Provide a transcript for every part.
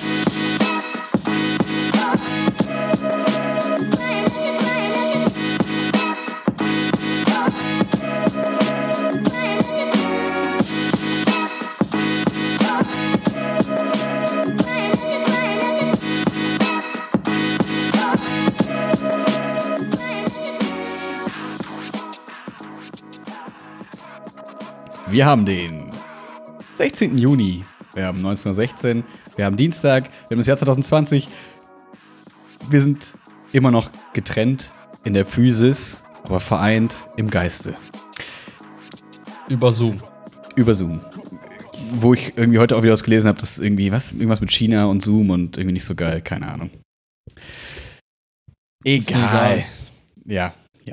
Wir haben den 16. Juni, wir haben 1916, wir haben Dienstag, wir haben das Jahr 2020. Wir sind immer noch getrennt in der Physis, aber vereint im Geiste. Über Zoom. Über Zoom. Wo ich irgendwie heute auch wieder was gelesen habe, dass irgendwie irgendwas mit China und Zoom und irgendwie nicht so geil, keine Ahnung. Egal. Ja.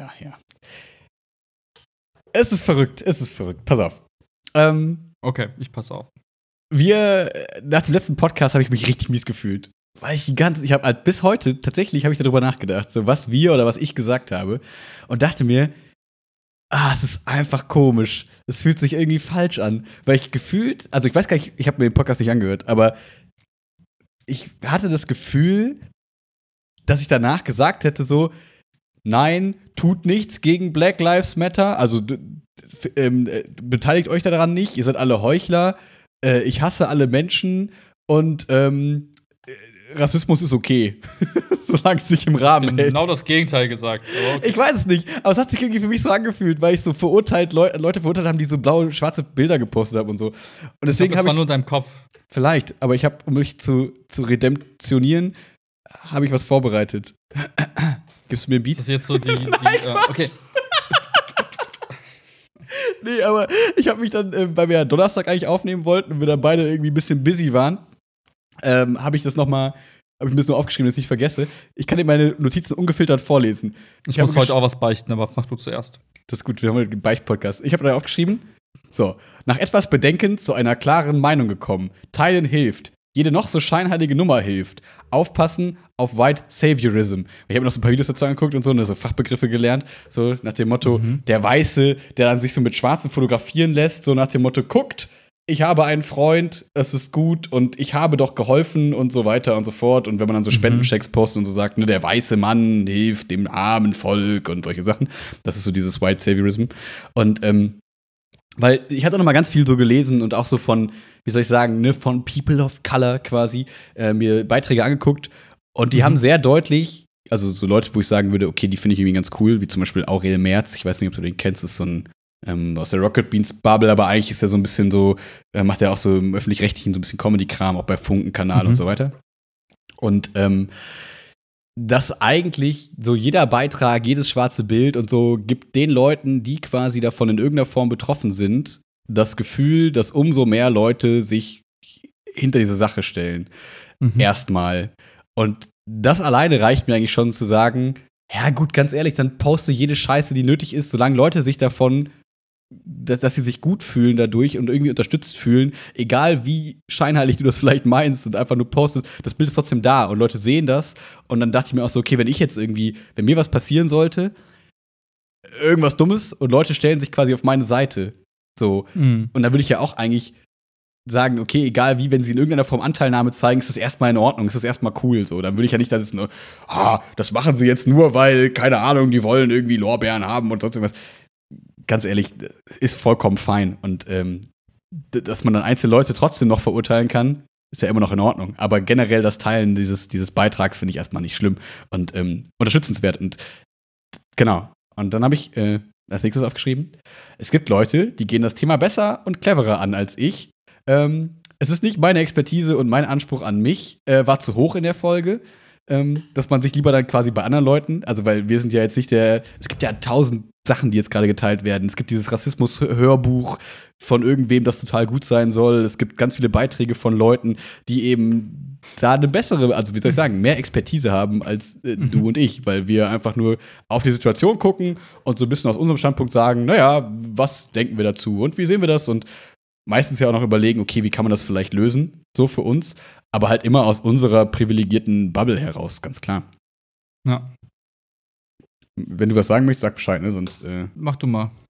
Es ist verrückt. Pass auf. Okay, ich pass auf. Nach dem letzten Podcast habe ich mich richtig mies gefühlt. Weil ich habe halt bis heute, tatsächlich habe ich darüber nachgedacht, so was wir oder was ich gesagt habe. Und dachte mir, es ist einfach komisch. Es fühlt sich irgendwie falsch an. Weil ich gefühlt, also ich weiß gar nicht, ich habe mir den Podcast nicht angehört, aber ich hatte das Gefühl, dass ich danach gesagt hätte so, nein, tut nichts gegen Black Lives Matter. Also beteiligt euch daran nicht. Ihr seid alle Heuchler. Ich hasse alle Menschen. Und Rassismus ist okay. Solange es sich im Rahmen hält. Genau das Gegenteil gesagt. Okay. Ich weiß es nicht. Aber es hat sich irgendwie für mich so angefühlt, weil ich so Leute verurteilt haben, die so blaue, schwarze Bilder gepostet haben und so. Und deswegen das war nur in deinem Kopf. Vielleicht. Aber ich habe, um mich zu redemptionieren, habe ich was vorbereitet. Gibst du mir ein Beat? Das ist jetzt so okay. Nee, aber ich habe mich dann, weil wir ja Donnerstag eigentlich aufnehmen wollten und wir dann beide irgendwie ein bisschen busy waren, habe ich ein bisschen aufgeschrieben, dass ich nicht vergesse. Ich kann dir meine Notizen ungefiltert vorlesen. Ich muss heute auch was beichten, aber mach du zuerst. Das ist gut, wir haben einen Beicht-Podcast. Ich habe da aufgeschrieben, so, nach etwas Bedenken zu einer klaren Meinung gekommen. Teilen hilft. Jede noch so scheinheilige Nummer hilft. Aufpassen auf White Saviorism. Ich habe noch so ein paar Videos dazu angeguckt und so Fachbegriffe gelernt. So nach dem Motto, der Weiße, der dann sich so mit Schwarzen fotografieren lässt. So nach dem Motto, guckt, ich habe einen Freund, es ist gut und ich habe doch geholfen und so weiter und so fort. Und wenn man dann so Spendenchecks postet und so sagt, ne, der weiße Mann hilft dem armen Volk und solche Sachen. Das ist so dieses White Saviorism. Und weil ich hatte noch mal ganz viel so gelesen und auch so von, wie soll ich sagen, ne, von People of Color quasi mir Beiträge angeguckt und die haben sehr deutlich, also so Leute, wo ich sagen würde, okay, die finde ich irgendwie ganz cool, wie zum Beispiel Aurel Merz, ich weiß nicht, ob du den kennst, ist so ein aus der Rocket Beans Bubble, aber eigentlich ist er so ein bisschen so, macht er auch so im Öffentlich-Rechtlichen so ein bisschen Comedy-Kram, auch bei Funken-Kanal und so weiter. Und dass eigentlich so jeder Beitrag, jedes schwarze Bild und so gibt den Leuten, die quasi davon in irgendeiner Form betroffen sind, das Gefühl, dass umso mehr Leute sich hinter diese Sache stellen. Erstmal. Und das alleine reicht mir eigentlich schon zu sagen, ja gut, ganz ehrlich, dann poste jede Scheiße, die nötig ist, solange Leute sich davon, dass sie sich gut fühlen dadurch und irgendwie unterstützt fühlen, egal wie scheinheilig du das vielleicht meinst und einfach nur postest, das Bild ist trotzdem da und Leute sehen das. Und dann dachte ich mir auch so, okay, wenn mir was passieren sollte, irgendwas Dummes und Leute stellen sich quasi auf meine Seite, so. Und dann würde ich ja auch eigentlich sagen, okay, egal wie, wenn sie in irgendeiner Form Anteilnahme zeigen, ist das erstmal in Ordnung, ist das erstmal cool, so. Dann würde ich ja nicht, dass es nur, das machen sie jetzt nur, weil, keine Ahnung, die wollen irgendwie Lorbeeren haben und sonst irgendwas. Ganz ehrlich, ist vollkommen fein. Und dass man dann einzelne Leute trotzdem noch verurteilen kann, ist ja immer noch in Ordnung. Aber generell das Teilen dieses Beitrags finde ich erstmal nicht schlimm und unterstützenswert. Und genau. Und dann habe ich als nächstes aufgeschrieben, es gibt Leute, die gehen das Thema besser und cleverer an als ich. Es ist nicht meine Expertise und mein Anspruch an mich war zu hoch in der Folge, dass man sich lieber dann quasi bei anderen Leuten, also weil wir sind ja jetzt nicht es gibt ja 1000 Sachen, die jetzt gerade geteilt werden. Es gibt dieses Rassismus-Hörbuch von irgendwem, das total gut sein soll. Es gibt ganz viele Beiträge von Leuten, die eben da eine bessere, also wie soll ich sagen, mehr Expertise haben als du und ich, weil wir einfach nur auf die Situation gucken und so ein bisschen aus unserem Standpunkt sagen, naja, was denken wir dazu und wie sehen wir das? Und meistens ja auch noch überlegen, okay, wie kann man das vielleicht lösen, so für uns, aber halt immer aus unserer privilegierten Bubble heraus, ganz klar. Ja. Wenn du was sagen möchtest, sag Bescheid, ne? Sonst. Mach du mal.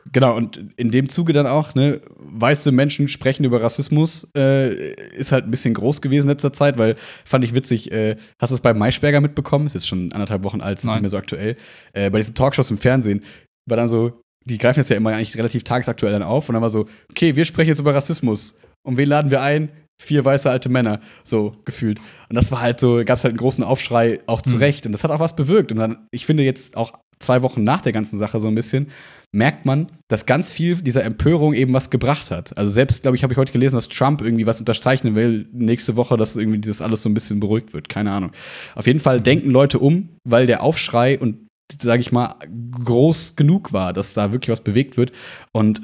Genau, und in dem Zuge dann auch, ne, weiße Menschen sprechen über Rassismus, ist halt ein bisschen groß gewesen in letzter Zeit, weil, fand ich witzig, hast du es bei Maischberger mitbekommen? Ist jetzt schon 1,5 Wochen alt, ist nicht mehr so aktuell. Bei diesen Talkshows im Fernsehen war dann so, die greifen jetzt ja immer eigentlich relativ tagesaktuell dann auf und dann war so, okay, wir sprechen jetzt über Rassismus. Und wen laden wir ein? 4 weiße alte Männer, so gefühlt. Und das war halt so, gab es halt einen großen Aufschrei, auch zu Recht. Und das hat auch was bewirkt. Und dann, ich finde jetzt auch 2 Wochen nach der ganzen Sache so ein bisschen, merkt man, dass ganz viel dieser Empörung eben was gebracht hat. Also selbst, glaube ich, habe ich heute gelesen, dass Trump irgendwie was unterzeichnen will nächste Woche, dass irgendwie dieses alles so ein bisschen beruhigt wird. Keine Ahnung. Auf jeden Fall denken Leute um, weil der Aufschrei und, sage ich mal, groß genug war, dass da wirklich was bewegt wird. Und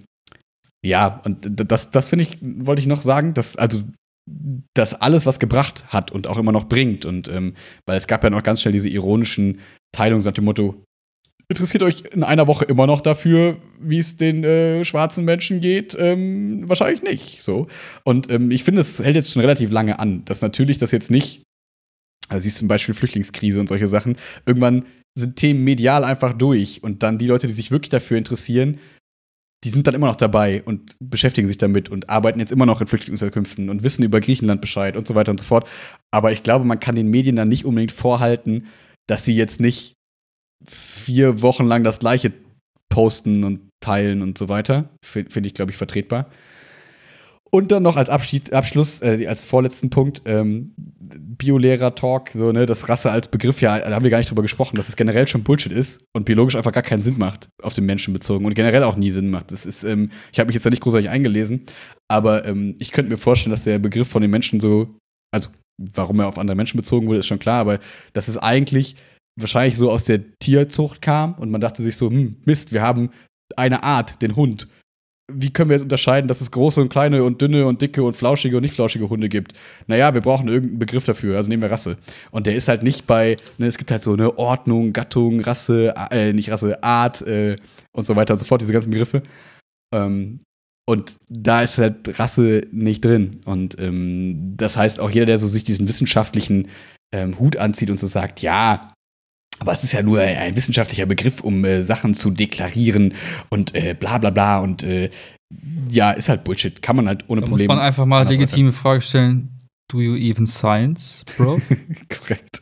ja, und das finde ich, wollte ich noch sagen, dass alles was gebracht hat und auch immer noch bringt. Und weil es gab ja noch ganz schnell diese ironischen Teilungen nach dem Motto, interessiert euch in einer Woche immer noch dafür, wie es den schwarzen Menschen geht? Wahrscheinlich nicht. So. Und ich finde, es hält jetzt schon relativ lange an, dass natürlich das jetzt nicht, also siehst du zum Beispiel Flüchtlingskrise und solche Sachen, irgendwann sind Themen medial einfach durch und dann die Leute, die sich wirklich dafür interessieren, die sind dann immer noch dabei und beschäftigen sich damit und arbeiten jetzt immer noch in Flüchtlingsunterkünften und wissen über Griechenland Bescheid und so weiter und so fort. Aber ich glaube, man kann den Medien dann nicht unbedingt vorhalten, dass sie jetzt nicht 4 Wochen lang das Gleiche posten und teilen und so weiter. Finde ich, glaube ich, vertretbar. Und dann noch als Abschluss, als vorletzten Punkt, Biolehrer-Talk, so, ne, das Rasse als Begriff, ja, da haben wir gar nicht drüber gesprochen, dass es generell schon Bullshit ist und biologisch einfach gar keinen Sinn macht, auf den Menschen bezogen und generell auch nie Sinn macht. Das ist, ich habe mich jetzt da nicht großartig eingelesen, aber ich könnte mir vorstellen, dass der Begriff von den Menschen so, also warum er auf andere Menschen bezogen wurde, ist schon klar, aber dass es eigentlich wahrscheinlich so aus der Tierzucht kam und man dachte sich so, Mist, wir haben eine Art, den Hund. Wie können wir jetzt unterscheiden, dass es große und kleine und dünne und dicke und flauschige und nicht flauschige Hunde gibt? Naja, wir brauchen irgendeinen Begriff dafür, also nehmen wir Rasse. Und der ist halt nicht bei, ne, es gibt halt so eine Ordnung, Gattung, Rasse, nicht Rasse, Art und so weiter und so fort, diese ganzen Begriffe. Und da ist halt Rasse nicht drin. Und das heißt, auch jeder, der so sich diesen wissenschaftlichen Hut anzieht und so sagt, ja, aber es ist ja nur ein wissenschaftlicher Begriff, um Sachen zu deklarieren und bla bla bla und ja, ist halt Bullshit. Kann man halt ohne Da Probleme. muss man einfach mal legitime Frage stellen. Do you even science, bro? Korrekt.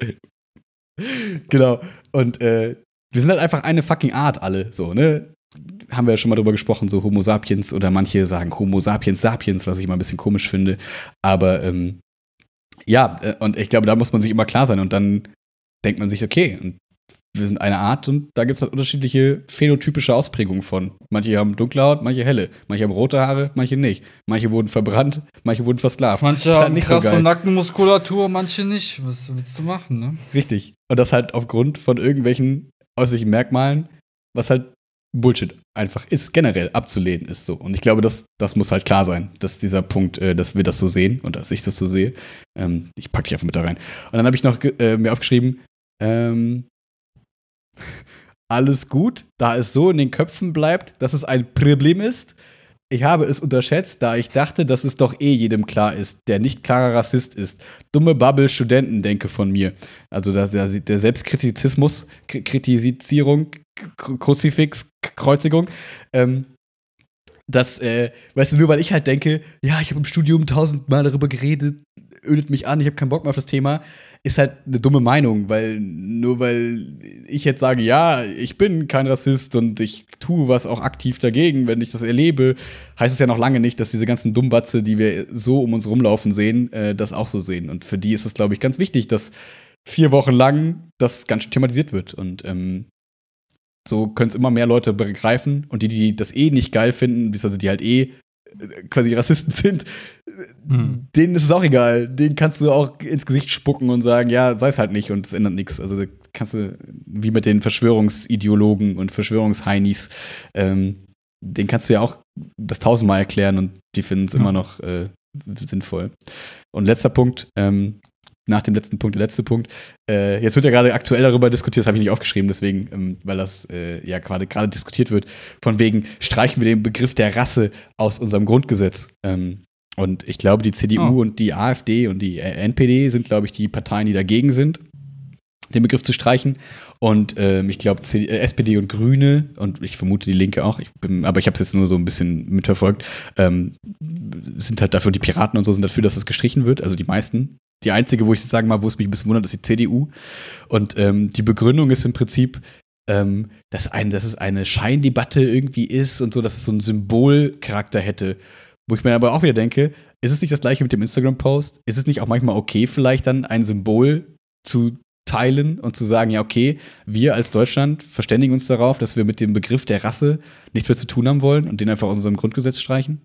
Genau. Und wir sind halt einfach eine fucking Art alle, so, ne? Haben wir ja schon mal drüber gesprochen, so Homo sapiens oder manche sagen Homo sapiens sapiens, was ich mal ein bisschen komisch finde. Aber ja, und ich glaube, da muss man sich immer klar sein und dann denkt man sich, okay, und wir sind eine Art und da gibt es halt unterschiedliche phänotypische Ausprägungen von. Manche haben dunkle Haut, manche helle. Manche haben rote Haare, manche nicht. Manche wurden verbrannt, manche wurden versklavt. Manche halt haben nicht krasse so Nackenmuskulatur, manche nicht. Was willst du machen, ne? Richtig. Und das halt aufgrund von irgendwelchen äußerlichen Merkmalen, was halt Bullshit einfach ist, generell abzulehnen ist so. Und ich glaube, das muss halt klar sein, dass dieser Punkt, dass wir das so sehen und dass ich das so sehe. Ich packe dich einfach mit da rein. Und dann habe ich noch mir aufgeschrieben, alles gut, da es so in den Köpfen bleibt, dass es ein Problem ist. Ich habe es unterschätzt, da ich dachte, dass es doch jedem klar ist, der nicht klarer Rassist ist. Dumme Bubble-Studentendenke von mir. Also der Selbstkritizismus, Kritisierung, Kruzifix, Kreuzigung. Weißt du, nur weil ich halt denke, ja, ich habe im Studium 1000-mal darüber geredet, ödet mich an, ich habe keinen Bock mehr auf das Thema, ist halt eine dumme Meinung, weil ich jetzt sage, ja, ich bin kein Rassist und ich tue was auch aktiv dagegen, wenn ich das erlebe, heißt es ja noch lange nicht, dass diese ganzen Dummbatze, die wir so um uns rumlaufen sehen, das auch so sehen. Und für die ist es, glaube ich, ganz wichtig, dass 4 Wochen lang das ganz schön thematisiert wird. Und so können es immer mehr Leute begreifen. Und die das nicht geil finden, beziehungsweise die halt quasi Rassisten sind, denen ist es auch egal. Denen kannst du auch ins Gesicht spucken und sagen, ja, sei es halt nicht und es ändert nichts. Also kannst du, wie mit den Verschwörungsideologen und Verschwörungsheinis, denen kannst du ja auch das 1000-mal erklären und die finden es immer noch sinnvoll. Und letzter Punkt, nach dem letzten Punkt, der letzte Punkt. Jetzt wird ja gerade aktuell darüber diskutiert, das habe ich nicht aufgeschrieben, deswegen, weil das ja gerade diskutiert wird, von wegen, streichen wir den Begriff der Rasse aus unserem Grundgesetz. Und ich glaube, die CDU und die AfD und die NPD sind, glaube ich, die Parteien, die dagegen sind. den Begriff zu streichen. Und ich glaube, SPD und Grüne und ich vermute die Linke auch, aber ich habe es jetzt nur so ein bisschen mitverfolgt, sind halt dafür, die Piraten und so sind dafür, dass es gestrichen wird, also die meisten. Die einzige, wo ich sagen mal, wo es mich ein bisschen wundert, ist die CDU. Und die Begründung ist im Prinzip, dass es eine Scheindebatte irgendwie ist und so, dass es so einen Symbolcharakter hätte. Wo ich mir aber auch wieder denke, ist es nicht das gleiche mit dem Instagram-Post? Ist es nicht auch manchmal okay, vielleicht dann ein Symbol zu teilen und zu sagen, ja, okay, wir als Deutschland verständigen uns darauf, dass wir mit dem Begriff der Rasse nichts mehr zu tun haben wollen und den einfach aus unserem Grundgesetz streichen?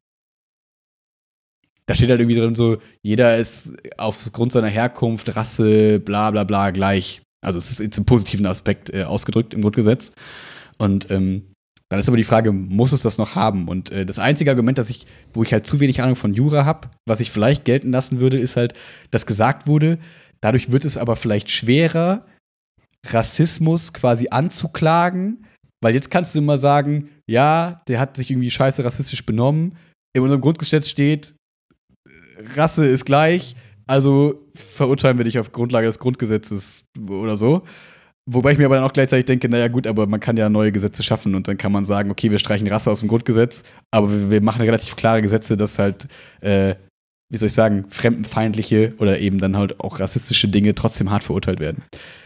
Da steht halt irgendwie drin so, jeder ist aufgrund seiner Herkunft, Rasse, bla bla bla gleich. Also es ist jetzt im positiven Aspekt ausgedrückt im Grundgesetz. Und dann ist aber die Frage, muss es das noch haben? Und das einzige Argument, wo ich halt zu wenig Ahnung von Jura habe, was ich vielleicht gelten lassen würde, ist halt, dass gesagt wurde, dadurch wird es aber vielleicht schwerer, Rassismus quasi anzuklagen, weil jetzt kannst du immer sagen, ja, der hat sich irgendwie scheiße rassistisch benommen. In unserem Grundgesetz steht, Rasse ist gleich, also verurteilen wir dich auf Grundlage des Grundgesetzes oder so. Wobei ich mir aber dann auch gleichzeitig denke, naja gut, aber man kann ja neue Gesetze schaffen und dann kann man sagen, okay, wir streichen Rasse aus dem Grundgesetz, aber wir machen relativ klare Gesetze, dass halt wie soll ich sagen, fremdenfeindliche oder eben dann halt auch rassistische Dinge trotzdem hart verurteilt werden.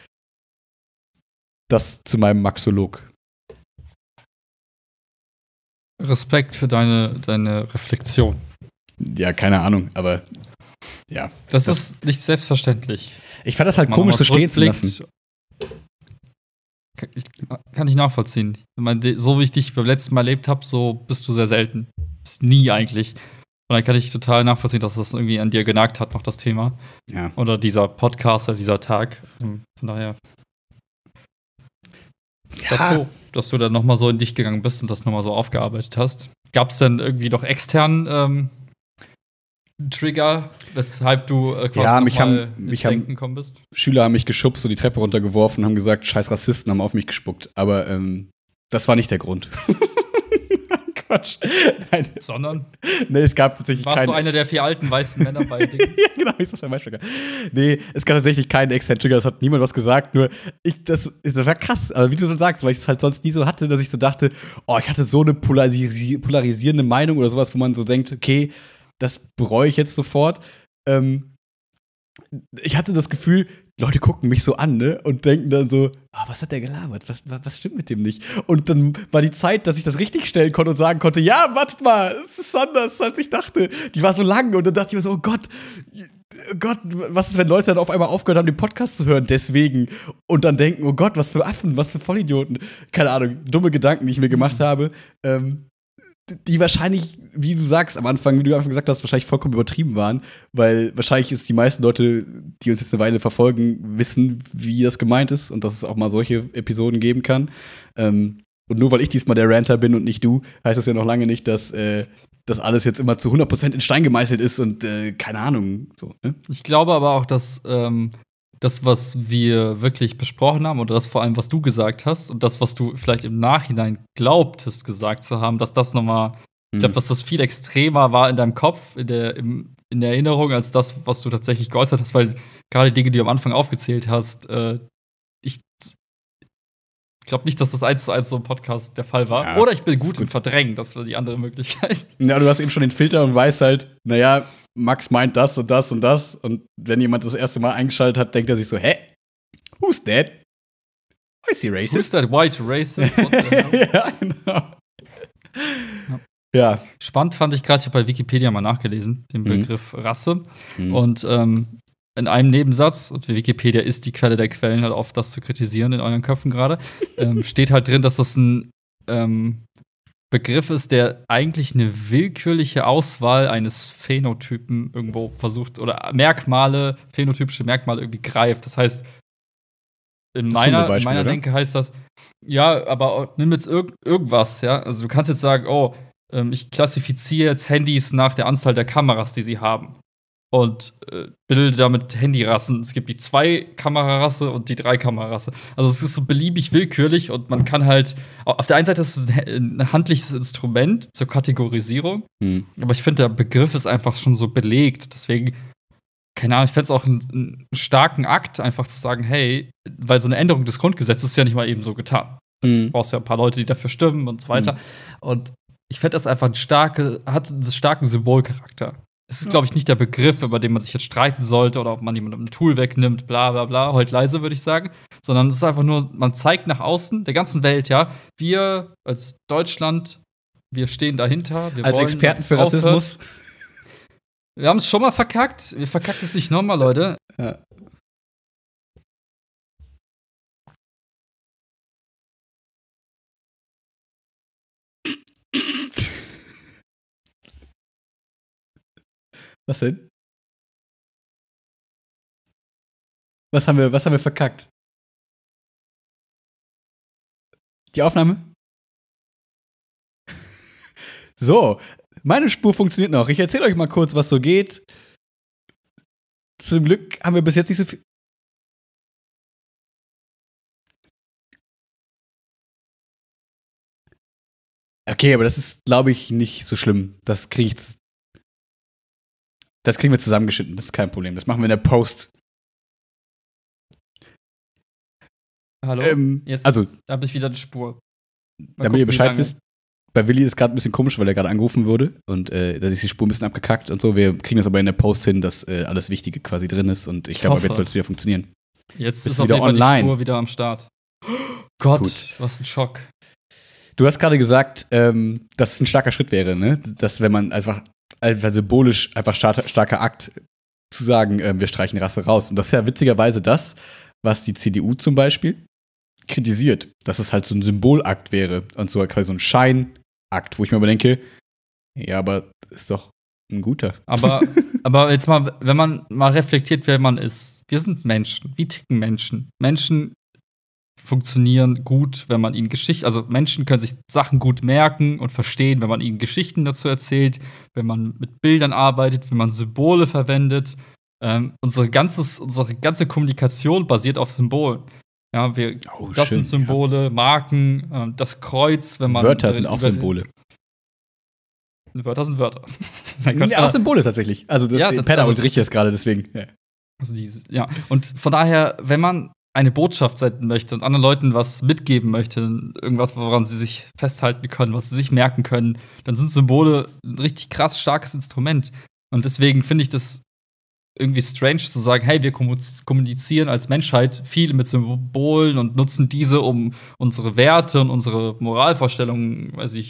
Das zu meinem Maxolog. Respekt für deine Reflexion. Ja, keine Ahnung, aber ja. Das ist nicht selbstverständlich. Ich fand das halt komisch, so stehen zu lassen. Kann ich nachvollziehen. Ich meine, so wie ich dich beim letzten Mal erlebt habe, so bist du sehr selten. Ist nie eigentlich. Und dann kann ich total nachvollziehen, dass das irgendwie an dir genagt hat, noch das Thema. Ja. Oder dieser Podcast oder dieser Tag. Von daher. Ja. Dass du dann nochmal so in dich gegangen bist und das nochmal so aufgearbeitet hast. Gab es denn irgendwie noch externen Trigger, weshalb du quasi ins Denken gekommen bist? Schüler haben mich geschubst und die Treppe runtergeworfen und haben gesagt, scheiß Rassisten, haben auf mich gespuckt. Aber das war nicht der Grund. Quatsch. Nein. Sondern? Nee, es gab tatsächlich Warst du einer der 4 alten weißen Männer bei Dingen? Ja, genau, ich saß beim Weißschläger. Nee, es gab tatsächlich keinen externen Trigger, es hat niemand was gesagt, nur das war krass, aber wie du so sagst, weil ich es halt sonst nie so hatte, dass ich so dachte, oh, ich hatte so eine polarisierende Meinung oder sowas, wo man so denkt, okay, das bereue ich jetzt sofort. Ich hatte das Gefühl, Leute gucken mich so an, ne? Und denken dann so, was hat der gelabert? Was stimmt mit dem nicht? Und dann war die Zeit, dass ich das richtig stellen konnte und sagen konnte, ja, wartet mal, es ist anders, als ich dachte. Die war so lang und dann dachte ich mir so, oh Gott, was ist, wenn Leute dann auf einmal aufgehört haben, den Podcast zu hören, deswegen. Und dann denken, oh Gott, was für Affen, was für Vollidioten. Keine Ahnung, dumme Gedanken, die ich mir gemacht habe. Die wahrscheinlich, wie du sagst am Anfang, wie du einfach gesagt hast, wahrscheinlich vollkommen übertrieben waren, weil wahrscheinlich ist die meisten Leute, die uns jetzt eine Weile verfolgen, wissen, wie das gemeint ist und dass es auch mal solche Episoden geben kann. Und nur weil ich diesmal der Ranter bin und nicht du, heißt das ja noch lange nicht, dass das alles jetzt immer zu 100% in Stein gemeißelt ist und keine Ahnung. So, ne? Ich glaube aber auch, dass das, was wir wirklich besprochen haben, oder das vor allem, was du gesagt hast, und das, was du vielleicht im Nachhinein glaubtest, gesagt zu haben, dass das nochmal, ich glaube, dass das viel extremer war in deinem Kopf, in der Erinnerung, als das, was du tatsächlich geäußert hast, weil gerade die Dinge, die du am Anfang aufgezählt hast, ich glaube nicht, dass das 1:1 so ein Podcast der Fall war. Ja, oder ich bin gut im Verdrängen, das war die andere Möglichkeit. Ja, du hast eben schon den Filter und weißt halt, naja, Max meint das und das und das. Und wenn jemand das erste Mal eingeschaltet hat, denkt er sich so, hä? Who's that? Is he racist? Who's that white racist? Ja, genau. Ja. Spannend fand ich gerade, ich habe bei Wikipedia mal nachgelesen, den Begriff Rasse. Und in einem Nebensatz, und Wikipedia ist die Quelle der Quellen, halt auf das zu kritisieren in euren Köpfen gerade, steht halt drin, dass das ein Begriff ist, der eigentlich eine willkürliche Auswahl eines Phänotypen irgendwo versucht, oder phänotypische Merkmale irgendwie greift. Das heißt, in meiner Denke heißt das, ja, aber nimm jetzt irgendwas, ja. Also du kannst jetzt sagen, ich klassifiziere jetzt Handys nach der Anzahl der Kameras, die sie haben. Und bilde damit Handyrassen. Es gibt die 2-Kamera-Rasse und die 3-Kamera-Rasse. Also es ist so beliebig willkürlich und man kann halt, auf der einen Seite ist es ein handliches Instrument zur Kategorisierung, aber ich finde, der Begriff ist einfach schon so belegt. Deswegen keine Ahnung, ich fände es auch einen starken Akt, einfach zu sagen, hey, weil so eine Änderung des Grundgesetzes ist ja nicht mal eben so getan. Du brauchst ja ein paar Leute, die dafür stimmen und so weiter. Und ich fände das einfach hat einen starken Symbolcharakter. Es ist, glaube ich, nicht der Begriff, über den man sich jetzt streiten sollte oder ob man jemandem ein Tool wegnimmt, bla bla bla, heult leise, würde ich sagen. Sondern es ist einfach nur, man zeigt nach außen, der ganzen Welt, ja, wir als Deutschland, wir stehen dahinter. Wir als wollen, Experten für Rassismus. Wir haben es schon mal verkackt. Wir verkacken es nicht nochmal, Leute. Ja. Was denn? Was haben wir verkackt? Die Aufnahme? So, meine Spur funktioniert noch. Ich erzähle euch mal kurz, was so geht. Zum Glück haben wir bis jetzt nicht so viel. Okay, aber das ist, glaube ich, nicht so schlimm. Das kriegen wir zusammengeschnitten. Das ist kein Problem. Das machen wir in der Post. Hallo? Jetzt also, habe ich wieder eine Spur. Damit ihr Bescheid wisst, bei Willi ist gerade ein bisschen komisch, weil er gerade angerufen wurde. Und da ist die Spur ein bisschen abgekackt und so. Wir kriegen das aber in der Post hin, dass alles Wichtige quasi drin ist. Und ich glaube, jetzt soll es wieder funktionieren. Jetzt ist auf jeden Fall die Spur wieder am Start. Gott, gut. Was ein Schock. Du hast gerade gesagt, dass es ein starker Schritt wäre, ne? Dass, wenn man einfach symbolisch einfach starker Akt zu sagen, wir streichen Rasse raus. Und das ist ja witzigerweise das, was die CDU zum Beispiel kritisiert, dass es halt so ein Symbolakt wäre und so quasi so ein Scheinakt, wo ich mir aber denke, ja, aber ist doch ein guter. Aber jetzt mal, wenn man mal reflektiert, wer man ist. Wir sind Menschen. Wie ticken Menschen? Menschen funktionieren gut, wenn man ihnen Menschen können sich Sachen gut merken und verstehen, wenn man ihnen Geschichten dazu erzählt, wenn man mit Bildern arbeitet, wenn man Symbole verwendet. Unsere ganze Kommunikation basiert auf Symbolen. Ja, das sind Symbole, ja. Marken, das Kreuz, wenn man. Wörter sind auch Symbole. Wörter sind Wörter. Ja, auch Symbole tatsächlich. Also Penner unterrichtet das gerade, deswegen. Ja. Ja. Und von daher, wenn man eine Botschaft senden möchte und anderen Leuten was mitgeben möchte, irgendwas, woran sie sich festhalten können, was sie sich merken können, dann sind Symbole ein richtig krass starkes Instrument. Und deswegen finde ich das irgendwie strange zu sagen, hey, wir kommunizieren als Menschheit viel mit Symbolen und nutzen diese, um unsere Werte und unsere Moralvorstellungen,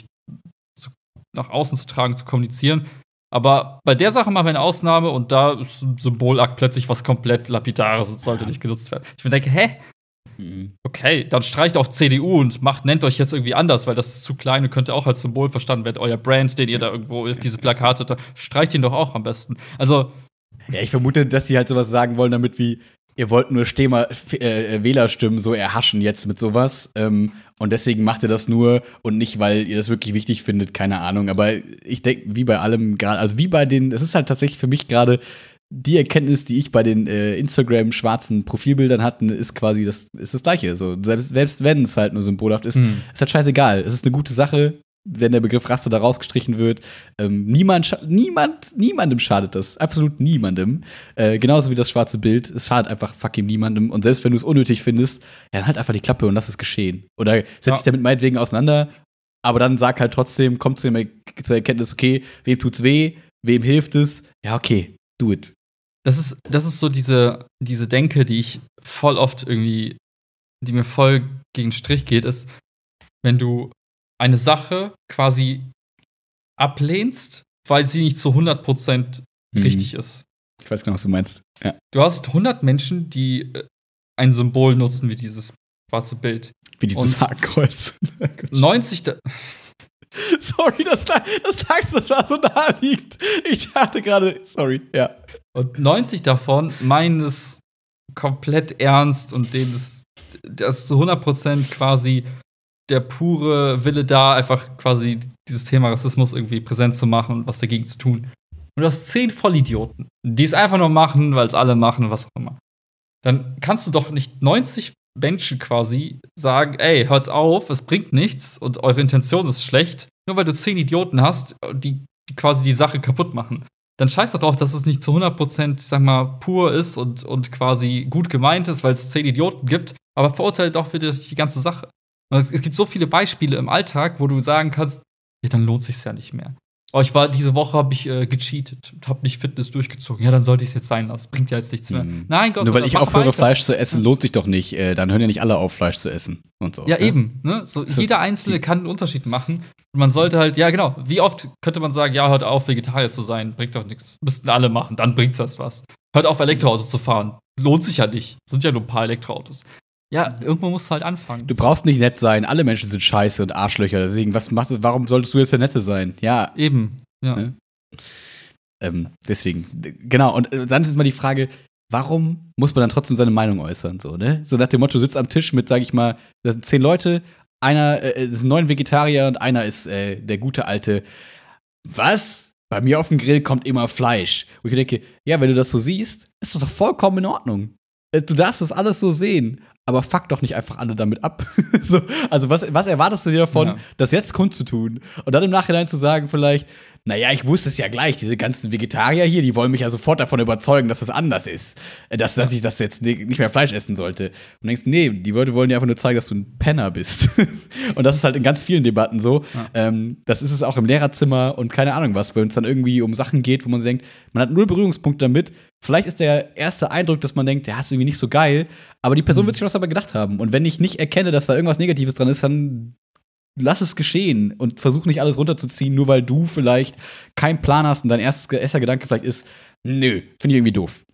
nach außen zu tragen, zu kommunizieren. Aber bei der Sache machen wir eine Ausnahme und da ist ein Symbolakt plötzlich was komplett Lapidares und sollte nicht genutzt werden. Ich mir denke, hä? Okay, dann streicht auch CDU und nennt euch jetzt irgendwie anders, weil das ist zu klein und könnte auch als Symbol verstanden werden. Euer Brand, den ihr da irgendwo auf diese Plakate, da streicht ihn doch auch am besten. Also ja, ich vermute, dass sie halt sowas sagen wollen, damit wie, ihr wollt nur Wählerstimmen so erhaschen jetzt mit sowas. Und deswegen macht ihr das nur und nicht, weil ihr das wirklich wichtig findet, keine Ahnung. Aber ich denke, wie bei allem gerade, also wie bei es ist halt tatsächlich für mich gerade die Erkenntnis, die ich bei den Instagram-schwarzen Profilbildern hatte, ist quasi das Gleiche. So, selbst wenn es halt nur symbolhaft ist, ist halt scheißegal. Es ist eine gute Sache, wenn der Begriff Rasse da rausgestrichen wird. Niemandem schadet das. Absolut niemandem. Genauso wie das schwarze Bild. Es schadet einfach fucking niemandem. Und selbst wenn du es unnötig findest, ja, dann halt einfach die Klappe und lass es geschehen. Oder setz dich damit meinetwegen auseinander, aber dann sag halt trotzdem, komm zur Erkenntnis, okay, wem tut's weh, wem hilft es? Ja, okay, do it. Das ist so diese Denke, die ich voll oft irgendwie, die mir voll gegen den Strich geht, ist, wenn du eine Sache quasi ablehnst, weil sie nicht zu 100% richtig ist. Ich weiß genau, was du meinst. Ja. Du hast 100 Menschen, die ein Symbol nutzen wie dieses schwarze Bild. Wie dieses Hakenkreuz. 90 Sorry, das war so naheliegend. Ich dachte gerade, sorry, ja. Und 90 davon meinen es komplett ernst und denen das zu 100% quasi der pure Wille da, einfach quasi dieses Thema Rassismus irgendwie präsent zu machen und was dagegen zu tun. Und du hast 10 Vollidioten, die es einfach nur machen, weil es alle machen, was auch immer. Dann kannst du doch nicht 90 Menschen quasi sagen, ey, hört auf, es bringt nichts und eure Intention ist schlecht, nur weil du 10 Idioten hast, die quasi die Sache kaputt machen. dann scheiß doch drauf, dass es nicht zu 100%, ich sag mal, pur ist und quasi gut gemeint ist, weil es 10 Idioten gibt, aber verurteilt doch wieder die ganze Sache. Und es gibt so viele Beispiele im Alltag, wo du sagen kannst, ja, dann lohnt sich's ja nicht mehr. Oh, diese Woche habe ich gecheatet und habe nicht Fitness durchgezogen. Ja, dann sollte ich es jetzt sein lassen. Bringt ja jetzt nichts mehr. Nein, Gott, nur weil ich aufhöre, weiter. Fleisch zu essen, lohnt sich doch nicht. Dann hören ja nicht alle auf, Fleisch zu essen und so. Ja, eben. Ne? So, jeder Einzelne kann einen Unterschied machen. Und man sollte halt, ja, genau. Wie oft könnte man sagen, ja, hört auf, Vegetarier zu sein, bringt doch nichts. Müssten alle machen, dann bringt das was. Hört auf, Elektroautos zu fahren. Lohnt sich ja nicht. Sind ja nur ein paar Elektroautos. Ja, irgendwo musst du halt anfangen. Du brauchst nicht nett sein. Alle Menschen sind scheiße und Arschlöcher. Deswegen, warum solltest du jetzt der Nette sein? Ja. Eben, ja. Ne? Deswegen, genau. Und dann ist mal die Frage, warum muss man dann trotzdem seine Meinung äußern? So, ne? So nach dem Motto, du sitzt am Tisch mit, sag ich mal, da sind 10 Leute, einer ist ein 9 Vegetarier und einer ist der gute alte, was? Bei mir auf dem Grill kommt immer Fleisch. Wo ich denke, ja, wenn du das so siehst, ist das doch vollkommen in Ordnung. Du darfst das alles so sehen, aber fuck doch nicht einfach alle damit ab. So, also was erwartest du dir davon, das jetzt kundzutun? Und dann im Nachhinein zu sagen vielleicht, naja, ich wusste es ja gleich, diese ganzen Vegetarier hier, die wollen mich ja sofort davon überzeugen, dass das anders ist. Dass ich das jetzt nicht mehr Fleisch essen sollte. Und du denkst, nee, die Leute wollen dir einfach nur zeigen, dass du ein Penner bist. Und das ist halt in ganz vielen Debatten so. Ja. Das ist es auch im Lehrerzimmer und keine Ahnung was, wenn es dann irgendwie um Sachen geht, wo man denkt, man hat 0 Berührungspunkte damit. Vielleicht ist der erste Eindruck, dass man denkt, der ist irgendwie nicht so geil, aber die Person wird sich was dabei gedacht haben. Und wenn ich nicht erkenne, dass da irgendwas Negatives dran ist, dann lass es geschehen und versuch nicht alles runterzuziehen, nur weil du vielleicht keinen Plan hast und dein erster Gedanke vielleicht ist, nö, finde ich irgendwie doof.